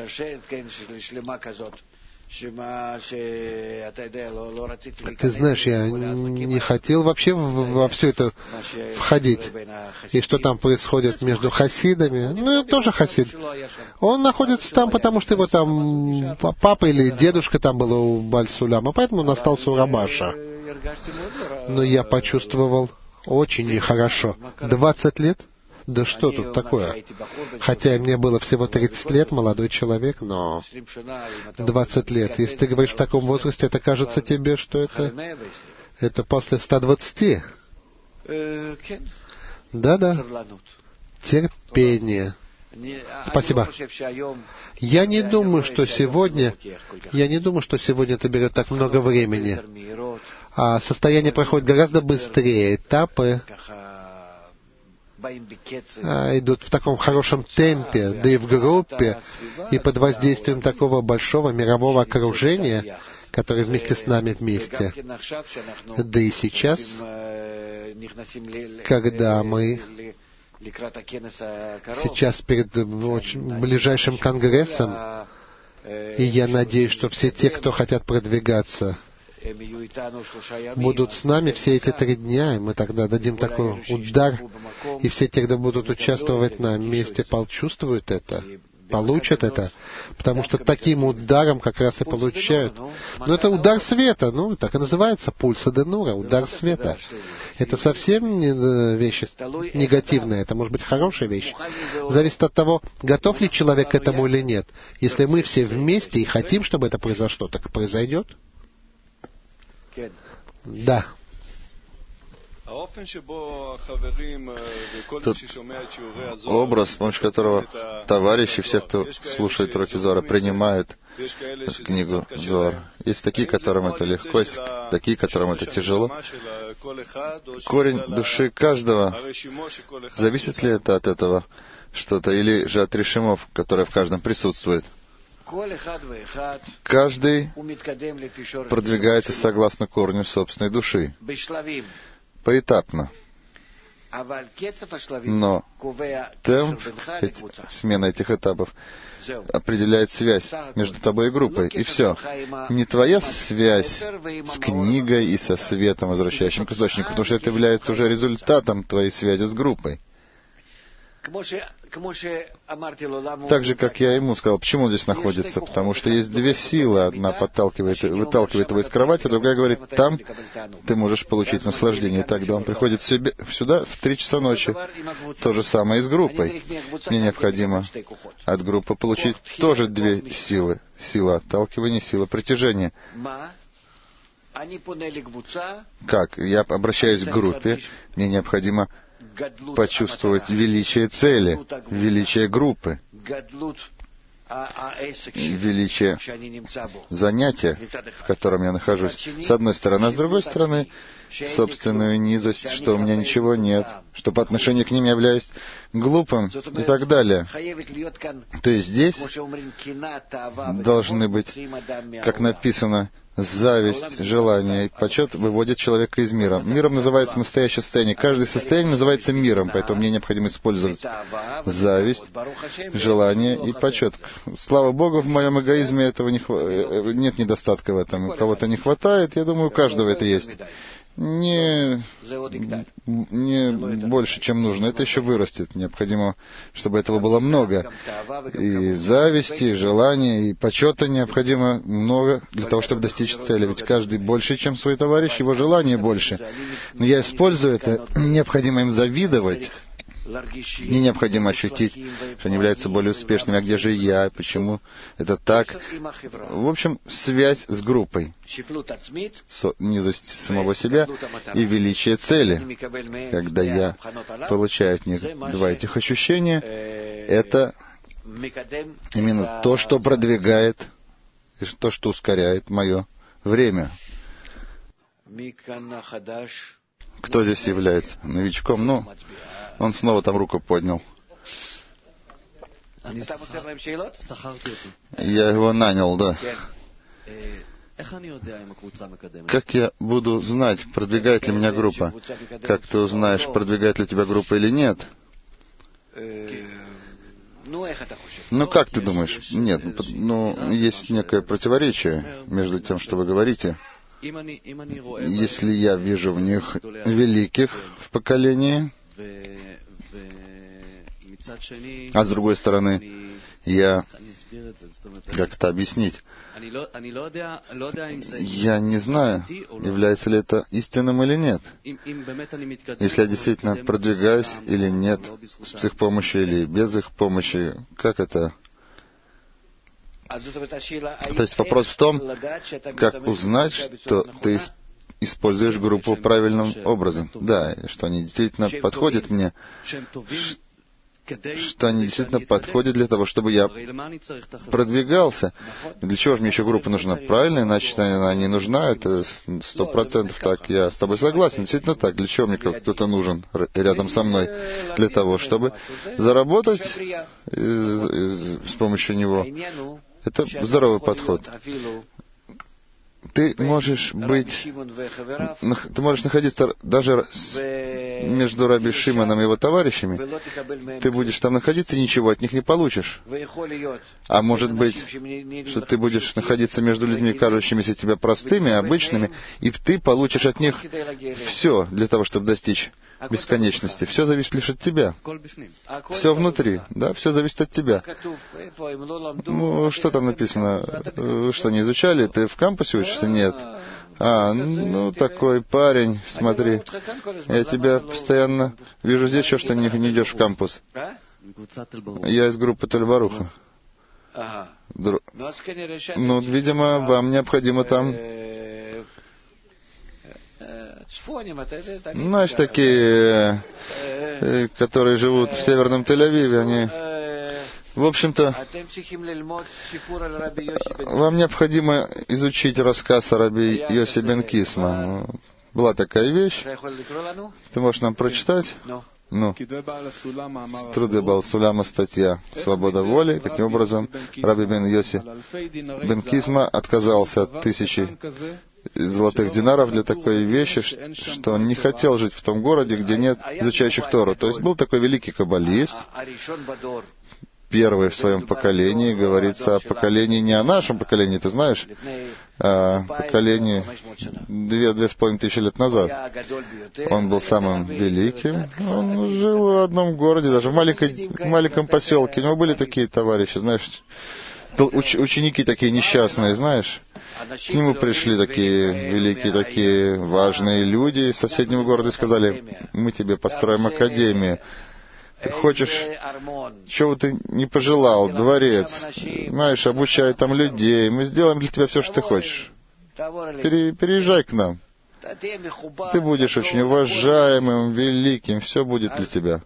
Ты знаешь, я не хотел вообще во все это входить. И что там происходит между хасидами? Ну, я тоже хасид. Он находится там, потому что его там папа или дедушка там был у Баль-Суляма, поэтому он остался у Рабаша. Но я почувствовал очень нехорошо. Двадцать лет? Да что тут такое? Хотя мне было всего тридцать лет, молодой человек, но двадцать лет. Если ты говоришь в таком возрасте, это кажется тебе, что это, это после ста двадцати. Да-да. Терпение. Спасибо. Я не думаю, что сегодня, я не думаю, что сегодня это берет так много времени. А состояние проходит гораздо быстрее. Этапы идут в таком хорошем темпе, да и в группе, и под воздействием такого большого мирового окружения, которое вместе с нами вместе. Да и сейчас, когда мы сейчас перед очень ближайшим конгрессом, и я надеюсь, что все те, кто хотят продвигаться, будут с нами все эти три дня, и мы тогда дадим такой удар, и все те, кто будут участвовать на месте, почувствуют это, получат это, потому что таким ударом как раз и получают. Но это удар света, ну, так и называется, пульса де нура, удар света. Это совсем не вещь негативная, это может быть хорошая вещь. Зависит от того, готов ли человек к этому или нет. Если мы все вместе и хотим, чтобы это произошло, так и произойдет. Да. Тот образ, с помощью которого товарищи, все, кто слушает уроки Зора, принимают эту книгу Зор. Есть такие, которым это легко, есть такие, которым это тяжело. Корень души каждого, зависит ли это от этого что-то, или же от решимов, которые в каждом присутствует? Каждый продвигается согласно корню собственной души, поэтапно. Но темп, смена этих этапов определяет связь между тобой и группой. И все. Не твоя связь с книгой и со светом, возвращающим к источнику, потому что это является уже результатом твоей связи с группой. Так же, как я ему сказал, почему он здесь находится? Потому что есть две силы. Одна подталкивает, выталкивает его из кровати, другая говорит, там ты можешь получить наслаждение. И тогда он приходит сюда в три часа ночи. То же самое и с группой. Мне необходимо от группы получить тоже две силы. Сила отталкивания, сила притяжения. Как? Я обращаюсь к группе, мне необходимо почувствовать величие цели, величие группы, величие занятия, в котором я нахожусь, с одной стороны, а с другой стороны, собственную низость, что у меня ничего нет, что по отношению к ним я являюсь глупым и так далее. То есть здесь должны быть, как написано, зависть, желание и почет выводят человека из мира. Миром называется настоящее состояние. Каждое состояние называется миром, поэтому мне необходимо использовать зависть, желание и почет. Слава Богу, в моем эгоизме этого не хва... нет недостатка в этом. У кого-то не хватает, я думаю, у каждого это есть. Не, не больше, чем нужно. Это еще вырастет. Необходимо, чтобы этого было много. И зависти, и желания, и почета необходимо много для того, чтобы достичь цели. Ведь каждый больше, чем свой товарищ, его желание больше. Но я использую это, необходимо им завидовать. Мне необходимо ощутить, что они являются более успешными. А где же я? Почему это так? В общем, связь с группой. Со, низость самого себя и величие цели. Когда я получаю от них два этих ощущения, это именно то, что продвигает, и то, что ускоряет мое время. Кто здесь является новичком? Ну, он снова там руку поднял. Я его нанял, да. Как я буду знать, продвигает ли меня группа? Как ты узнаешь, продвигает ли тебя группа или нет? Ну, как ты думаешь? Нет, ну, есть некое противоречие между тем, что вы говорите. Если я вижу в них великих в поколении, а с другой стороны, я... Как это объяснить? Я не знаю, является ли это истинным или нет. Если я действительно продвигаюсь или нет, с их помощью или без их помощи, как это... То есть вопрос в том, как узнать, что ты используешь группу правильным образом. Да, что они действительно подходят мне, что они действительно подходят для того, чтобы я продвигался. Для чего же мне еще группа нужна? Правильно, иначе она не нужна, это сто процентов так. Я с тобой согласен, действительно так. Для чего мне кто-то нужен рядом со мной? Для того, чтобы заработать с помощью него. Это здоровый подход. Ты можешь быть, ты можешь находиться даже между Раби Шимоном и его товарищами. Ты будешь там находиться и ничего от них не получишь. А может быть, что ты будешь находиться между людьми, кажущимися тебе простыми, обычными, и ты получишь от них все для того, чтобы достичь бесконечности. Все зависит лишь от тебя. Все внутри, да, все зависит от тебя. Ну, что там написано? Вы что, не изучали? Ты в кампусе учишься? Нет. А, ну, такой парень, смотри. Я тебя постоянно вижу здесь, что, что не, не идешь в кампус. Я из группы Тель-Баруха. Дру... Ну, видимо, вам необходимо там... Знаешь, такие, которые живут в северном Тель-Авиве, они, в общем-то, вам необходимо изучить рассказ о Раби Йоси бен Кисма. Была такая вещь. Ты можешь нам прочитать? Ну, Труды Баал Суляма, статья «Свобода воли». Каким образом Раби бен Йоси бен Кисма отказался от тысячи золотых динаров для такой вещи, что он не хотел жить в том городе, где нет изучающих Тору. То есть был такой великий каббалист, первый в своем поколении, говорится о поколении, не о нашем поколении, ты знаешь, а о поколении две, две с половиной тысячи лет назад. Он был самым великим. Он жил в одном городе, даже в маленькой, маленьком поселке. У него были такие товарищи, знаешь, уч, ученики такие несчастные, знаешь. К нему пришли такие великие, такие важные люди из соседнего города и сказали: мы тебе построим академию. Ты хочешь, чего ты не пожелал, дворец, знаешь, обучай там людей, мы сделаем для тебя все, что ты хочешь. Пере, переезжай к нам. Ты будешь очень уважаемым, великим, все будет для тебя.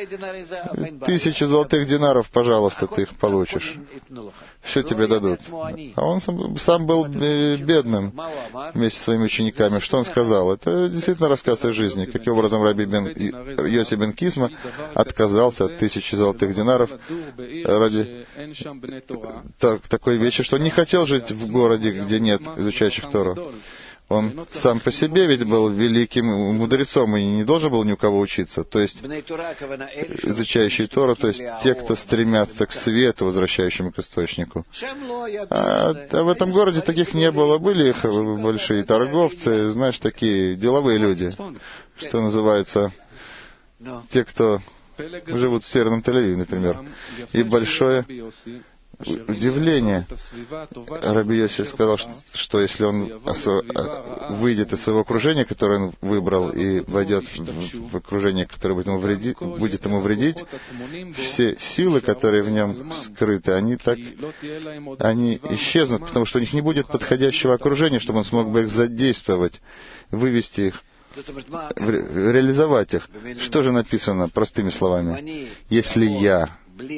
Тысячи золотых динаров, пожалуйста, ты их получишь. Все тебе дадут. А он сам, сам был бедным вместе со своими учениками. Что он сказал? Это действительно рассказ о жизни. Каким образом Раби бен, Йоси бен Кисма отказался от тысячи золотых динаров ради так, такой вещи, что он не хотел жить в городе, где нет изучающих Тору. Он сам по себе ведь был великим мудрецом и не должен был ни у кого учиться. То есть, изучающие Тору, то есть те, кто стремятся к свету, возвращающему к источнику. А, а в этом городе таких не было. Были их большие торговцы, знаешь, такие деловые люди, что называется, те, кто живут в Северном Тель-Авиве, например. И большое удивление. Раби Йоси сказал, что, что если он выйдет из своего окружения, которое он выбрал, и войдет в, в окружение, которое будет ему, вредить, будет ему вредить, все силы, которые в нем скрыты, они так, они исчезнут, потому что у них не будет подходящего окружения, чтобы он смог бы их задействовать, вывести их, реализовать их. Что же написано простыми словами? Если я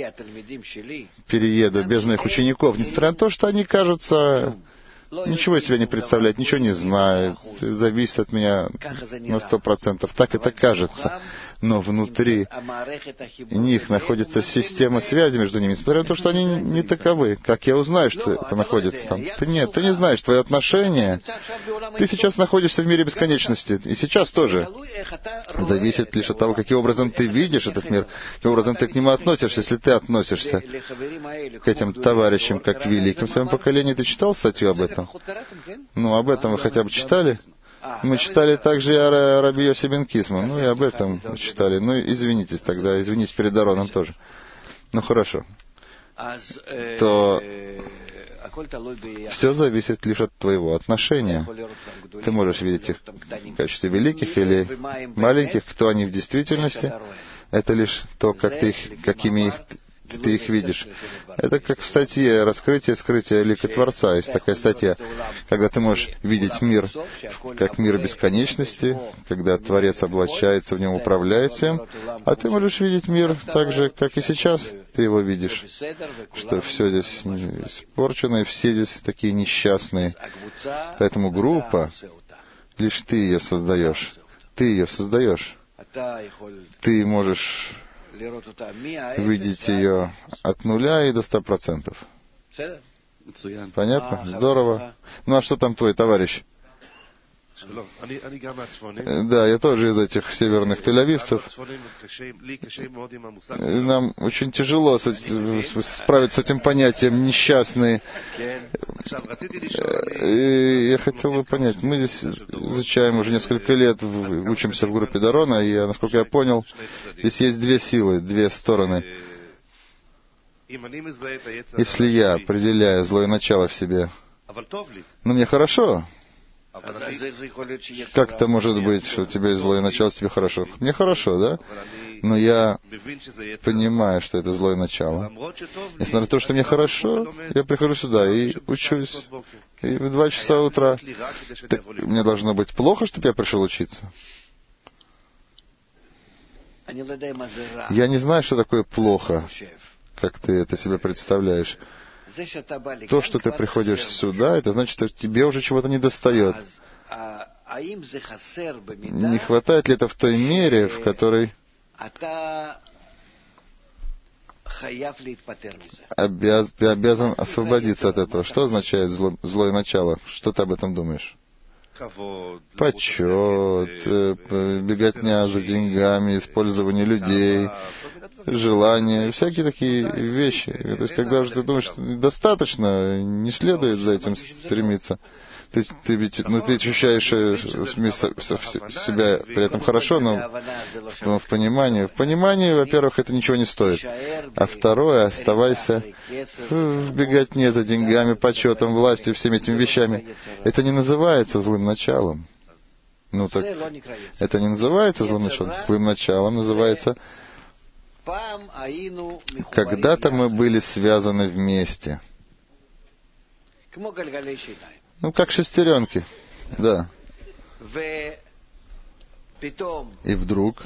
перееду без моих учеников, несмотря на то, что они кажутся, ничего из себя не представляют, ничего не знают, зависят от меня на сто процентов, так это кажется. Но внутри них находится система связи между ними, несмотря на то, что они не таковы. Как я узнаю, что это находится там? Ты нет, ты не знаешь, твои отношения. Ты сейчас находишься в мире бесконечности, и сейчас тоже. Зависит лишь от того, каким образом ты видишь этот мир, каким образом ты к нему относишься. Если ты относишься к этим товарищам как к великим в своем поколении, ты читал статью об этом? Ну, об этом вы хотя бы читали? Мы читали также и о Раби Йоси бен Кисма. Ну, и об этом читали. Ну, извинитесь тогда, извинитесь перед Ароном тоже. Ну, хорошо. То все зависит лишь от твоего отношения. Ты можешь видеть их в качестве великих или маленьких, кто они в действительности. Это лишь то, как ты их, какими их ты их видишь. Это как в статье «Раскрытие, скрытие лика Творца». Есть такая статья, когда ты можешь видеть мир как мир бесконечности, когда Творец облачается в нем, управляет всем, а ты можешь видеть мир так же, как и сейчас ты его видишь, что все здесь испорчено, и все здесь такие несчастные. Поэтому группа, лишь ты ее создаешь. Ты ее создаешь. Ты можешь видеть ее от нуля и до ста процентов. Понятно? Здорово. Ну а что там твой товарищ? Да, я тоже из этих северных тель-авивцев. Нам очень тяжело справиться с этим понятием «несчастные». И я хотел бы понять, мы здесь изучаем уже несколько лет, учимся в группе Дарона, и, насколько я понял, здесь есть две силы, две стороны. Если я определяю злое начало в себе, ну мне хорошо. Как это может быть, что у тебя есть злое начало, тебе хорошо? Мне хорошо, да? Но я понимаю, что это злое начало. Несмотря на то, что мне хорошо, я прихожу сюда и учусь. И в два часа утра. Так мне должно быть плохо, чтобы я пришел учиться? Я не знаю, что такое плохо, как ты это себе представляешь. То, что ты приходишь сюда, это значит, что тебе уже чего-то недостает. Не хватает ли это в той мере, в которой обяз... ты обязан освободиться от этого? Что означает зло... злое начало? Что ты об этом думаешь? Почет, беготня за деньгами, использование людей, желания, всякие такие вещи. То есть, когда же ты думаешь, что достаточно, не следует за этим стремиться. Ты, ты ведь, ну, ты ощущаешь себя при этом хорошо, но, но в понимании, в понимании, во-первых, это ничего не стоит. А второе, оставайся в беготне за деньгами, почетом, властью, всеми этими вещами. Это не называется злым началом. Ну так, это не называется злым началом. Злым началом называется: когда-то мы были связаны вместе. Ну, как шестеренки, да. И вдруг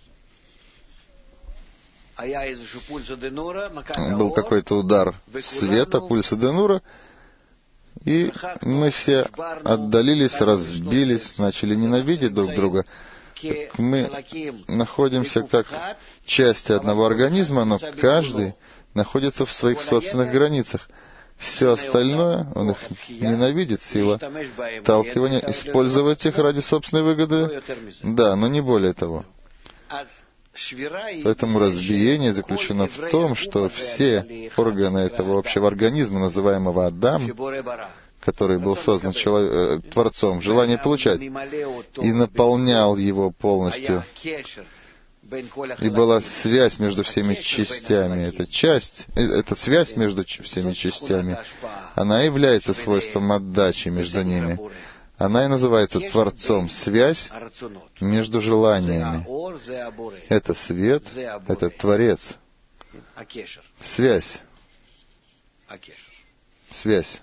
был какой-то удар света, пульса Денура, и мы все отдалились, разбились, начали ненавидеть друг друга. Так мы находимся как части одного организма, но каждый находится в своих собственных границах. Все остальное, он их ненавидит, сила отталкивания, использовать их ради собственной выгоды, да, но не более того. Поэтому разбиение заключено в том, что все органы этого общего организма, называемого Адам, который был создан человек, э, Творцом, желание получать, и наполнял его полностью. И была связь между всеми частями. Эта часть, эта связь между всеми частями, она является свойством отдачи между ними. Она и называется Творцом. Связь между желаниями. Это свет, это Творец. Связь. Связь.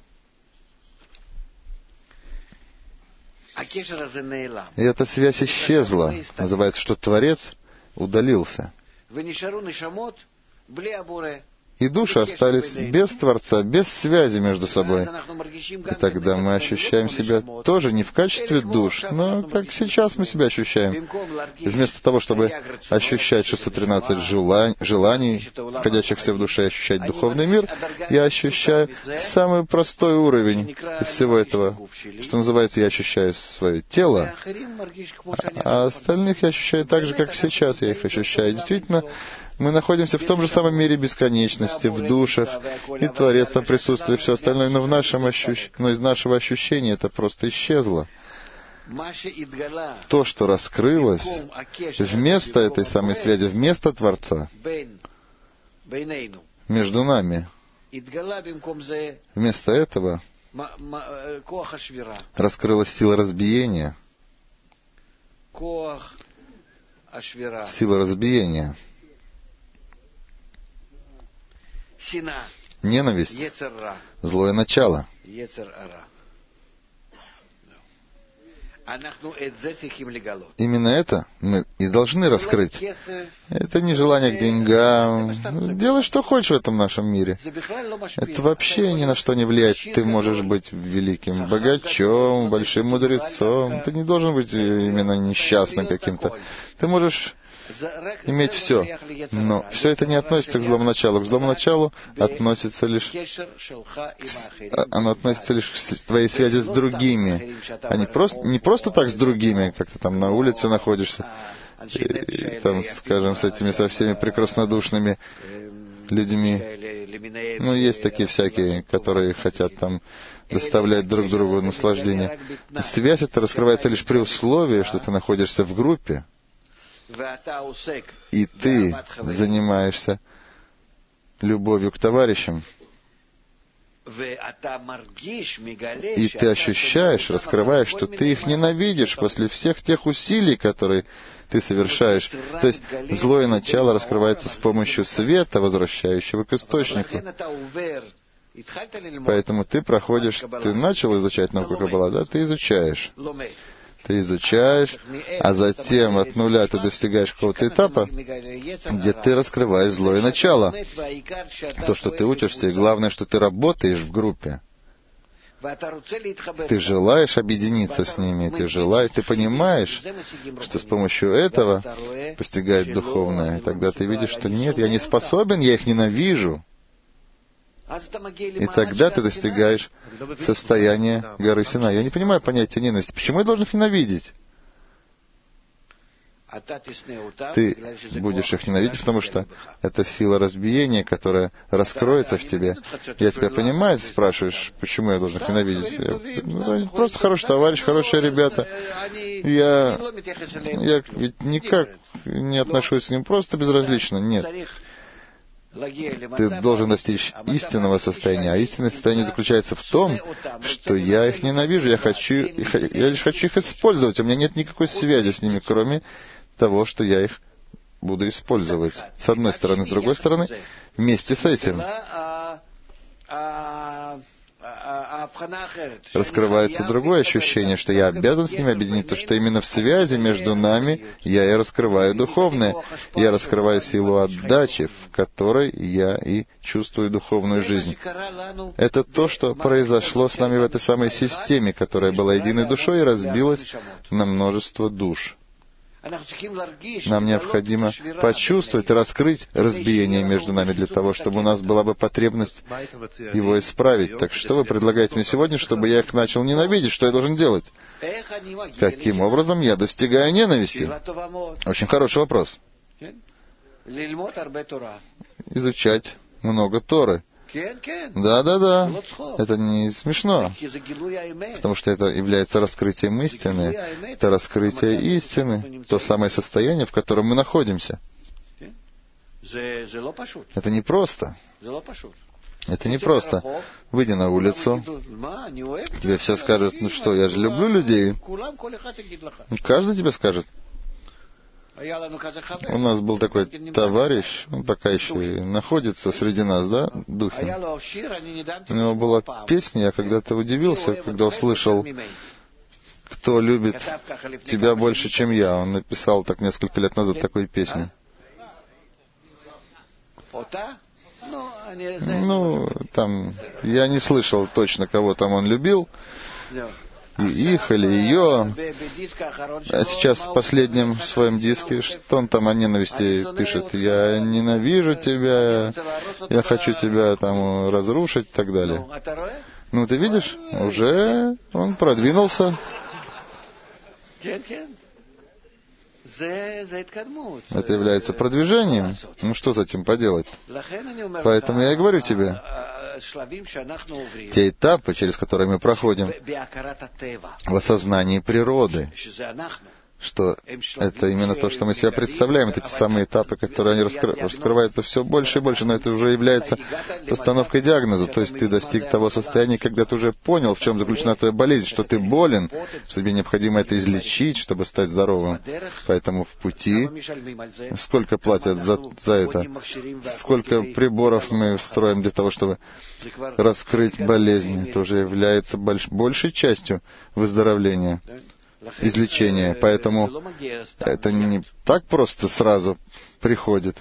И эта связь исчезла. Называется, что Творец удалился. И души остались без Творца, без связи между собой. И тогда мы ощущаем себя тоже не в качестве душ, но как сейчас мы себя ощущаем. И вместо того, чтобы ощущать шестьсот тринадцать желаний, находящихся в душе, ощущать духовный мир, я ощущаю самый простой уровень из всего этого, что называется, я ощущаю свое тело, а остальных я ощущаю так же, как сейчас я их ощущаю. Действительно, мы находимся в том же самом мире бесконечности, в душах, и Творец там присутствует, и все остальное, но, в нашем ощущ... но из нашего ощущения это просто исчезло. То, что раскрылось, вместо этой самой связи, вместо Творца, между нами, вместо этого раскрылась сила разбиения. Сила разбиения. Ненависть, злое начало. Именно это мы и должны раскрыть. Это не желание к деньгам. Делай, что хочешь в этом нашем мире. Это вообще ни на что не влияет. Ты можешь быть великим богачом, большим мудрецом. Ты не должен быть именно несчастным каким-то. Ты можешь иметь все. Но все это не относится к злому началу. К злому началу относится лишь... Оно относится лишь к твоей связи с другими. А не просто, не просто так с другими, как ты там на улице находишься, и, там, скажем, с этими со всеми прекраснодушными людьми. Ну, есть такие всякие, которые хотят там доставлять друг другу наслаждение. Связь эта раскрывается лишь при условии, что ты находишься в группе, и ты занимаешься любовью к товарищам. И ты ощущаешь, раскрываешь, что ты их ненавидишь после всех тех усилий, которые ты совершаешь. То есть злое начало раскрывается с помощью света, возвращающего к источнику. Поэтому ты проходишь, ты начал изучать науку Каббала, да, ты изучаешь. Ты изучаешь, а затем от нуля ты достигаешь какого-то этапа, где ты раскрываешь злое начало. То, что ты учишься, и главное, что ты работаешь в группе. Ты желаешь объединиться с ними, ты желаешь, ты понимаешь, что с помощью этого постигает духовное. И тогда ты видишь, что нет, я не способен, я их ненавижу. И тогда ты достигаешь состояния горы Синай. Я не понимаю понятия ненависти. Почему я должен их ненавидеть? Ты будешь их ненавидеть, потому что это сила разбиения, которая раскроется в тебе. Я тебя понимаю, спрашиваешь, почему я должен их ненавидеть? Я, просто хороший товарищ, хорошие ребята. Я, я ведь никак не отношусь к ним, просто безразлично. Нет. Ты должен достичь истинного состояния, а истинное состояние заключается в том, что я их ненавижу, я хочу, я лишь хочу их использовать, у меня нет никакой связи с ними, кроме того, что я их буду использовать. С одной стороны, с другой стороны, вместе с этим. раскрывается другое ощущение, что я обязан с ними объединиться, что именно в связи между нами я и раскрываю духовное. Я раскрываю силу отдачи, в которой я и чувствую духовную жизнь. Это то, что произошло с нами в этой самой системе, которая была единой душой и разбилась на множество душ. Нам необходимо почувствовать, раскрыть разбиение между нами для того, чтобы у нас была бы потребность его исправить. Так что вы предлагаете мне сегодня, чтобы я их начал ненавидеть? Что я должен делать? Каким образом я достигаю ненависти? Очень хороший вопрос. Изучать много Торы. Да-да-да, это не смешно, потому что это является раскрытием истины, это раскрытие истины, то самое состояние, в котором мы находимся. Это не просто. Это не просто. Выйди на улицу, тебе все скажут, ну что, я же люблю людей. Каждый тебе скажет. У нас был такой товарищ, он пока еще и находится среди нас, да, Духин. У него была песня, я когда-то удивился, когда услышал, кто любит тебя больше, чем я. Он написал так несколько лет назад такую песню. Ну, там, я не слышал точно, кого там он любил. И их или ее. А сейчас в последнем своем диске, что он там о ненависти пишет? Я ненавижу тебя, я хочу тебя там разрушить и так далее. Ну, ты видишь, уже он продвинулся. Это является продвижением. Ну, что с этим поделать? Поэтому я и говорю тебе, те этапы, через которые мы проходим в осознании природы, что это именно то, что мы себя представляем, это те самые этапы, которые они раскры... раскрываются все больше и больше, но это уже является постановкой диагноза, то есть ты достиг того состояния, когда ты уже понял, в чем заключена твоя болезнь, что ты болен, что тебе необходимо это излечить, чтобы стать здоровым. Поэтому в пути сколько платят за, за это, сколько приборов мы строим для того, чтобы раскрыть болезнь, это уже является больш... большей частью выздоровления, излечения. Поэтому это не так просто сразу приходит.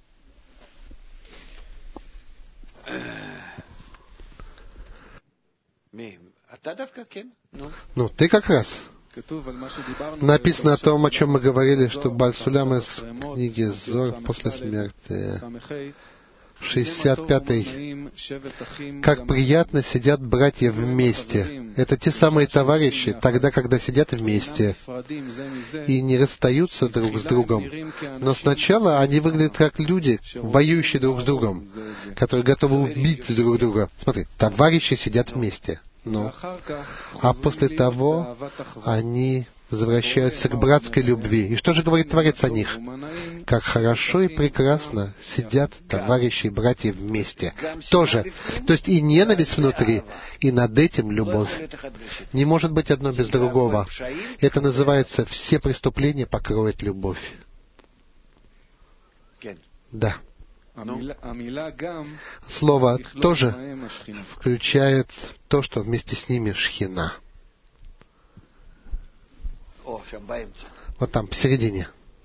Ну, ты как раз. Написано о том, о чем мы говорили, что Бааль Сулям из книги Зор после смерти. шестьдесят пятый. Как приятно сидят братья вместе. Это те самые товарищи, тогда, когда сидят вместе и не расстаются друг с другом. Но сначала они выглядят как люди, воюющие друг с другом, которые готовы убить друг друга. Смотри, товарищи сидят вместе. Ну, а после того они возвращаются к братской любви. И что же говорит Творец о них? Как хорошо и прекрасно сидят товарищи и братья вместе. Тоже. То есть и ненависть внутри, и над этим любовь. Не может быть одно без другого. Это называется «все преступления покроет любовь». Да. Слово «тоже» включает то, что вместе с ними шхина. Вот там, посередине.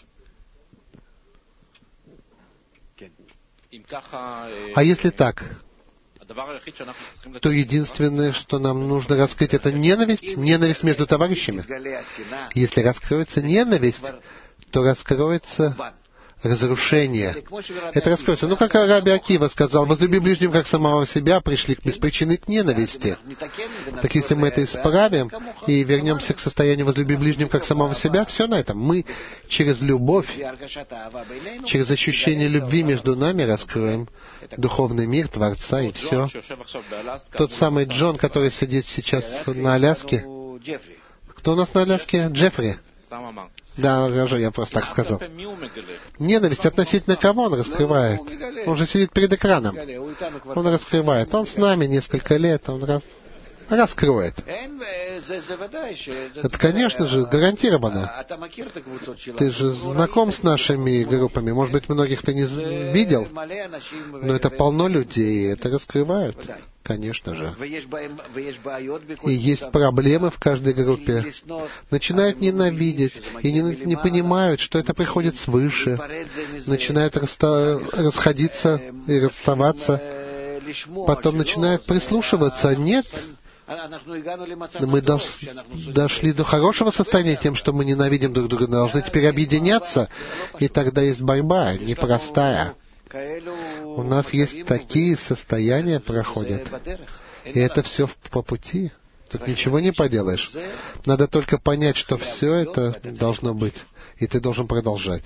А если так, то единственное, что нам нужно раскрыть, это ненависть, ненависть между товарищами. Если раскроется ненависть, то раскроется разрушение. Это раскроется. Ну, как Раби Акива сказал, возлюби ближнего как самого себя, пришли к беспричины к ненависти. Так если мы это исправим и вернемся к состоянию возлюби ближнего как самого себя, все на этом. Мы через любовь, через ощущение любви между нами раскроем духовный мир Творца и все. Тот самый Джон, который сидит сейчас на Аляске. Кто у нас на Аляске? Джеффри. Да, я просто так сказал. Ненависть относительно кого он раскрывает? Он же сидит перед экраном. Он раскрывает. Он с нами несколько лет, он рас... раскроет. Это, конечно же, гарантированно. Ты же знаком с нашими группами. Может быть, многих ты не видел, но это полно людей, и это раскрывают. Конечно же. И есть проблемы в каждой группе. Начинают ненавидеть и не, не понимают, что это приходит свыше. Начинают раста, расходиться и расставаться. Потом начинают прислушиваться. Нет, мы дошли до хорошего состояния тем, что мы ненавидим друг друга. Должны теперь объединяться. И тогда есть борьба, непростая. У нас есть такие состояния проходят, и это все по пути. Тут ничего не поделаешь. Надо только понять, что все это должно быть, и ты должен продолжать.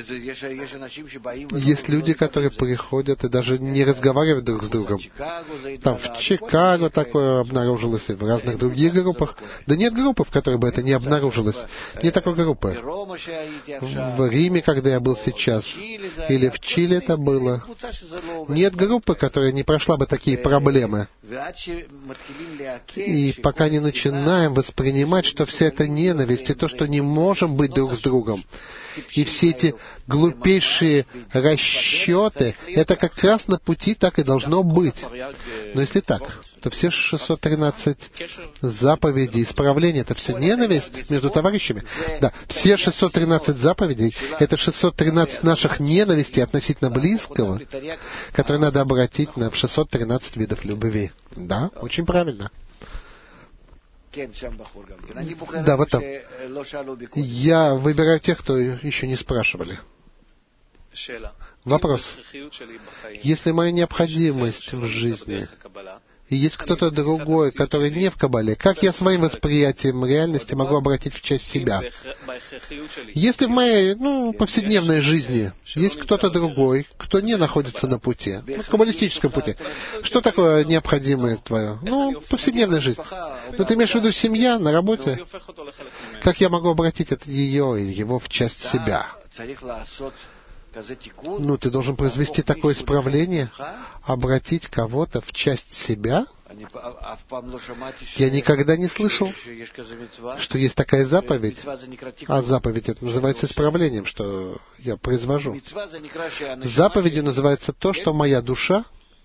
Есть люди, которые приходят и даже не разговаривают друг с другом. Там в Чикаго такое обнаружилось, и в разных других группах. Да нет группы, в которой бы это не обнаружилось. Нет такой группы. В Риме, когда я был сейчас, или в Чили это было. Нет группы, которая не прошла бы такие проблемы. И пока не начинаем воспринимать, что вся эта ненависть и то, что не можем быть друг с другом, и все эти глупейшие расчеты, это как раз на пути так и должно быть. Но если так, то все шестьсот тринадцать заповедей исправления — это все ненависть между товарищами? Да, все шестьсот тринадцать заповедей — это шестьсот тринадцать наших ненавистей относительно близкого, которые надо обратить на шестьсот тринадцать видов любви. Да, очень правильно. Да, вот там. Я выбираю тех, кто еще не спрашивали. Вопрос. Если моя необходимость в жизни, и есть кто-то другой, который не в Кабале, как я своим восприятием реальности могу обратить в часть себя? Если в моей, ну, повседневной жизни есть кто-то другой, кто не находится на пути, ну, в каббалистическом пути, что такое необходимое твое? Ну, повседневная жизнь. Но ты имеешь в виду семья на работе? Как я могу обратить это ее или его в часть себя? Ну, ты должен произвести такое исправление, обратить кого-то в часть себя? Я никогда не слышал, что есть такая заповедь, а заповедь это называется исправлением, что я произвожу. Заповедью называется то, что моя душа,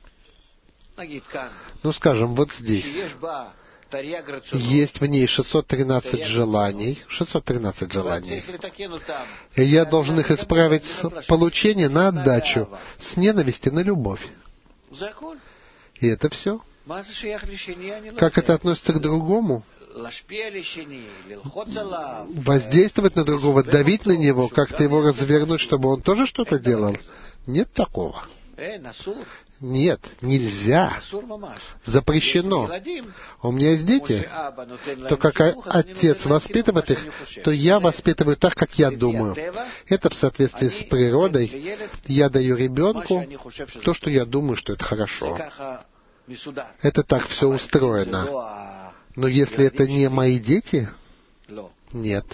ну, скажем, вот здесь, есть в ней шестьсот тринадцать желаний, шестьсот тринадцать желаний. И я должен их исправить с получения на отдачу, с ненависти на любовь. И это все. Как это относится к другому? Воздействовать на другого, давить на него, как-то его развернуть, чтобы он тоже что-то делал? Нет такого. Нет, нельзя. Запрещено. У меня есть дети, то как отец воспитывает их, то я воспитываю так, как я думаю. Это в соответствии с природой. Я даю ребенку то, что я думаю, что это хорошо. Это так все устроено. Но если это не мои дети, нет.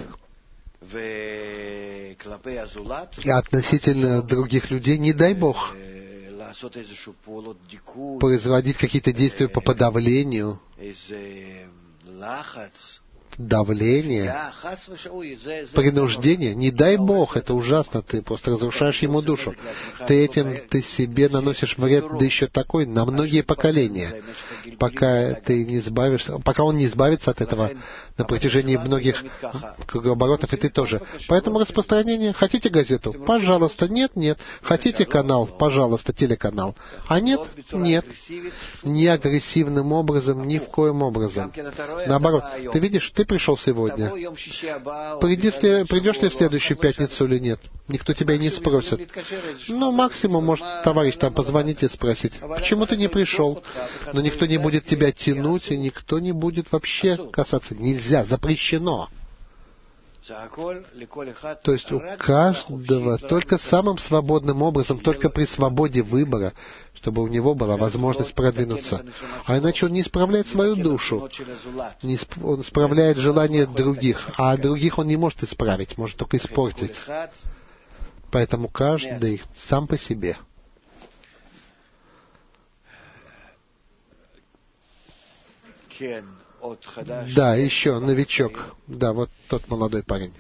И относительно других людей, не дай Бог, производить какие-то действия по подавлению, давление, принуждение. Не дай Бог, это ужасно, ты просто разрушаешь ему душу. Ты этим, ты себе наносишь вред, да еще такой, на многие поколения, пока ты не избавишься, пока он не избавится от этого на протяжении многих кругооборотов, и ты тоже. Поэтому распространение. Хотите газету? Пожалуйста. Нет, нет. Хотите канал? Пожалуйста, телеканал. А нет? Нет. Не агрессивным образом, ни в коем образом. Наоборот. Ты видишь, ты пришел сегодня. Приди, придешь ли в следующую пятницу или нет? Никто тебя и не спросит. Ну, максимум, может, товарищ там позвонить и спросить, почему ты не пришел? Но никто не будет тебя тянуть, и никто не будет вообще касаться. Нельзя, запрещено. То есть у каждого только самым свободным образом, только при свободе выбора, чтобы у него была возможность продвинуться. А иначе он не исправляет свою душу. Не исп... Он исправляет желания других, а других он не может исправить, может только испортить. Поэтому каждый сам по себе. Да, еще новичок. Да, вот тот молодой парень.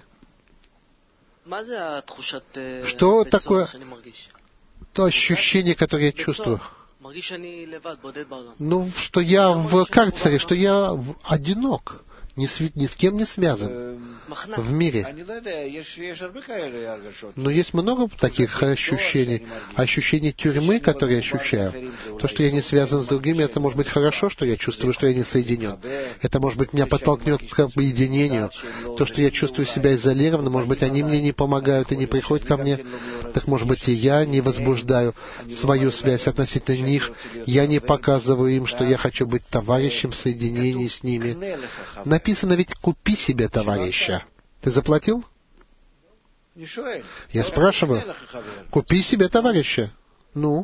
Что такое то ощущение, которое я чувствую? Ну, что я в карцере, что я одинок, ни с, ни с кем не связан в мире. Но есть много таких ощущений. Ощущение тюрьмы, которые я ощущаю. То, что я не связан с другими, это может быть хорошо, что я чувствую, что я не соединен. Это, может быть, меня подтолкнет к объединению. То, что я чувствую себя изолированным, может быть, они мне не помогают и не приходят ко мне. Так, может быть, и я не возбуждаю свою связь относительно них. Я не показываю им, что я хочу быть товарищем в соединении с ними. Написано ведь «купи себе товарища». Ты заплатил? Я спрашиваю. Купи себе товарища. Ну?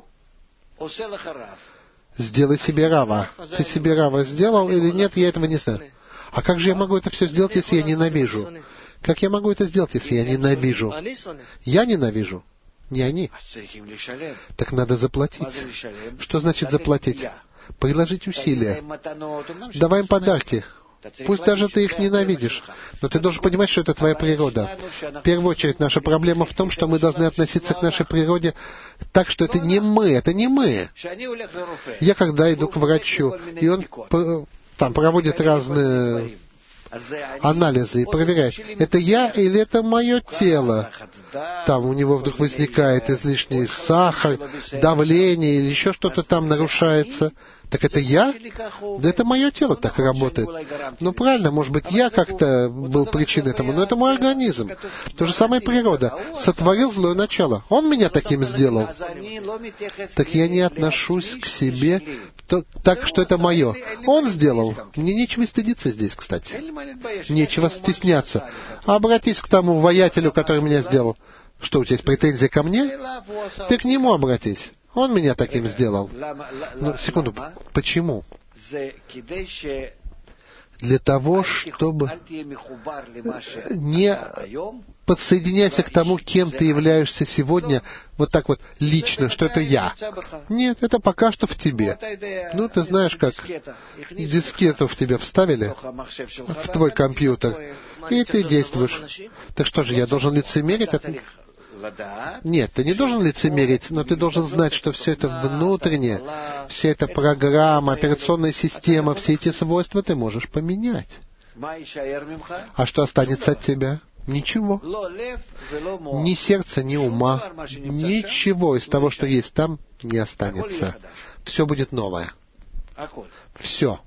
Сделай себе рава. Ты себе рава сделал или нет, я этого не знаю. А как же я могу это все сделать, если я ненавижу? Как я могу это сделать, если я ненавижу? Я ненавижу. Не они. Так надо заплатить. Что значит заплатить? Приложить усилия. Давай им подарки. Пусть даже ты их ненавидишь, но ты должен понимать, что это твоя природа. В первую очередь, наша проблема в том, что мы должны относиться к нашей природе так, что это не мы, это не мы. Я когда иду к врачу, и он там проводит разные анализы и проверяет, это я или это мое тело. Там у него вдруг возникает излишний сахар, давление или еще что-то там нарушается. Так это я? Да это мое тело так работает. Ну правильно, может быть, я как-то был причиной этому, но это мой организм. То же самое природа. Сотворил злое начало. Он меня таким сделал. Так я не отношусь к себе так, что это мое. Он сделал. Мне нечего стыдиться здесь, кстати. Нечего стесняться. Обратись к тому воятелю, который меня сделал. Что, у тебя есть претензии ко мне? Ты к нему обратись. Он меня таким сделал. Ну, секунду, почему? Для того, чтобы не подсоединяйся к тому, кем ты являешься сегодня, вот так вот лично, что это я. Нет, это пока что в тебе. Ну, ты знаешь, как дискету в тебя вставили в твой компьютер, и ты действуешь. Так что же, я должен лицемерить? Нет, ты не должен лицемерить, но ты должен знать, что все это внутреннее, вся эта программа, операционная система, все эти свойства ты можешь поменять. А что останется от тебя? Ничего. Ни сердца, ни ума, ничего из того, что есть там, не останется. Все будет новое. Все.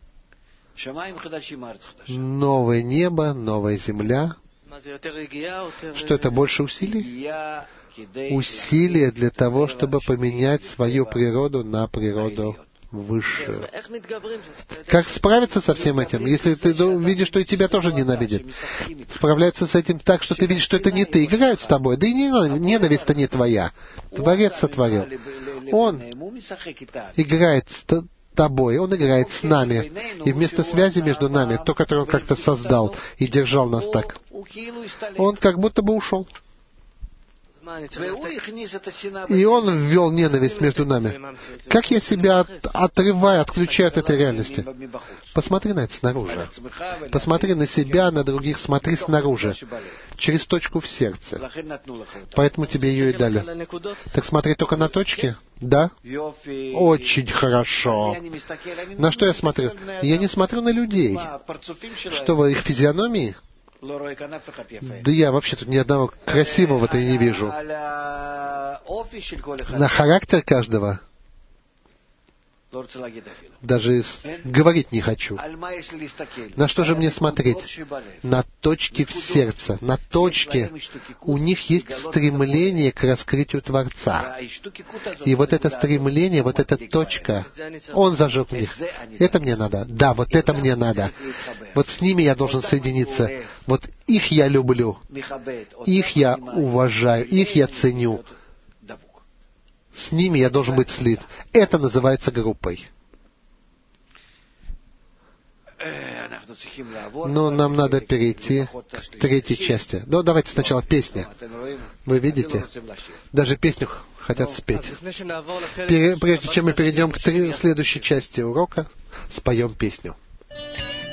Новое небо, новая земля. Что это, больше усилий? Усилия для того, чтобы поменять свою природу на природу высшую. Как справиться со всем этим, если ты видишь, что и тебя тоже ненавидят? Справляются с этим так, что ты видишь, что это не ты. Играют с тобой. Да и ненависть-то не твоя. Творец сотворил. Он играет с тобой, Он играет с нами. И вместо связи между нами, то, которое Он как-то создал и держал нас так, Он как будто бы ушел. И Он ввел ненависть между нами. Как я себя от, отрываю, отключаю от этой реальности? Посмотри на это снаружи. Посмотри на себя, на других, смотри снаружи. Через точку в сердце. Поэтому тебе ее и дали. Так смотри только на точки? Да? Очень хорошо. На что я смотрю? Я не смотрю на людей. Что, в их физиономии? Да я вообще тут ни одного красивого-то и не вижу. На характер каждого даже говорить не хочу. На что же мне смотреть? На точки в сердце. На точки. У них есть стремление к раскрытию Творца. И вот это стремление, вот эта точка, Он зажег в них. Это мне надо. Да, вот это мне надо. Вот с ними я должен соединиться. Вот их я люблю. Их я уважаю. Их я ценю. С ними я должен быть слит. Это называется группой. Но нам надо перейти к третьей части. Ну, давайте сначала песня. Вы видите? Даже песню хотят спеть. Прежде чем мы перейдем к следующей части урока, споем песню.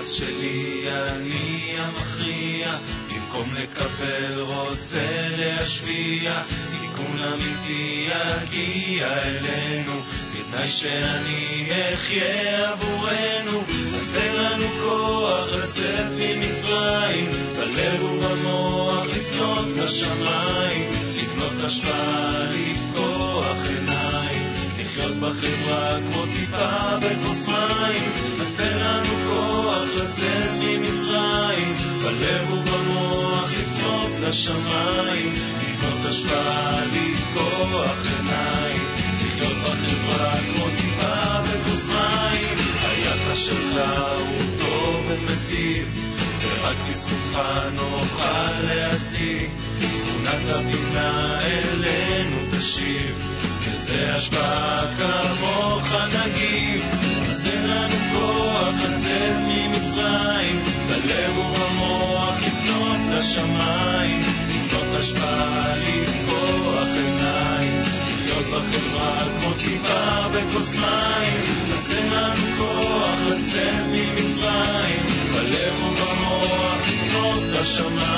היחס שלי אני המכריע, במקום לקבל רוצה להשפיע, תיקון אמיתי יגיע אלינו, בתנאי שאני אחיה עבורנו. אז תן לנו כוח לצאת ממצרים, בלב ובמוח לפנות לשמיים, לבנות השפעה, לפקוח עיניים, לחיות בחברה כמו טיפה בכוס מים. אז תן לנו כוח לצאת ממצרים, בלב ובמוח לפנות לשמיים, לבנות השפעה, לפקוח עיניים, לחיות בחברה כמו טיפה בכוס מים. היחס שלך הוא טוב ומטיב, ורק בזכותך נוכל להשיג, תכונת הבינה אלינו תשיב, זה השפעה כמוך נגיב. אז תן לנו כוח לצאת ממצרים, בלב ובמוח לפנות לשמיים, לבנות השפעה, לפקוח עיניים, לחיות בחברה כמו טיפה בכוס מים. אז תן לנו כוח לצאת ממצרים, בלב ובמוח לפנות לשמיים,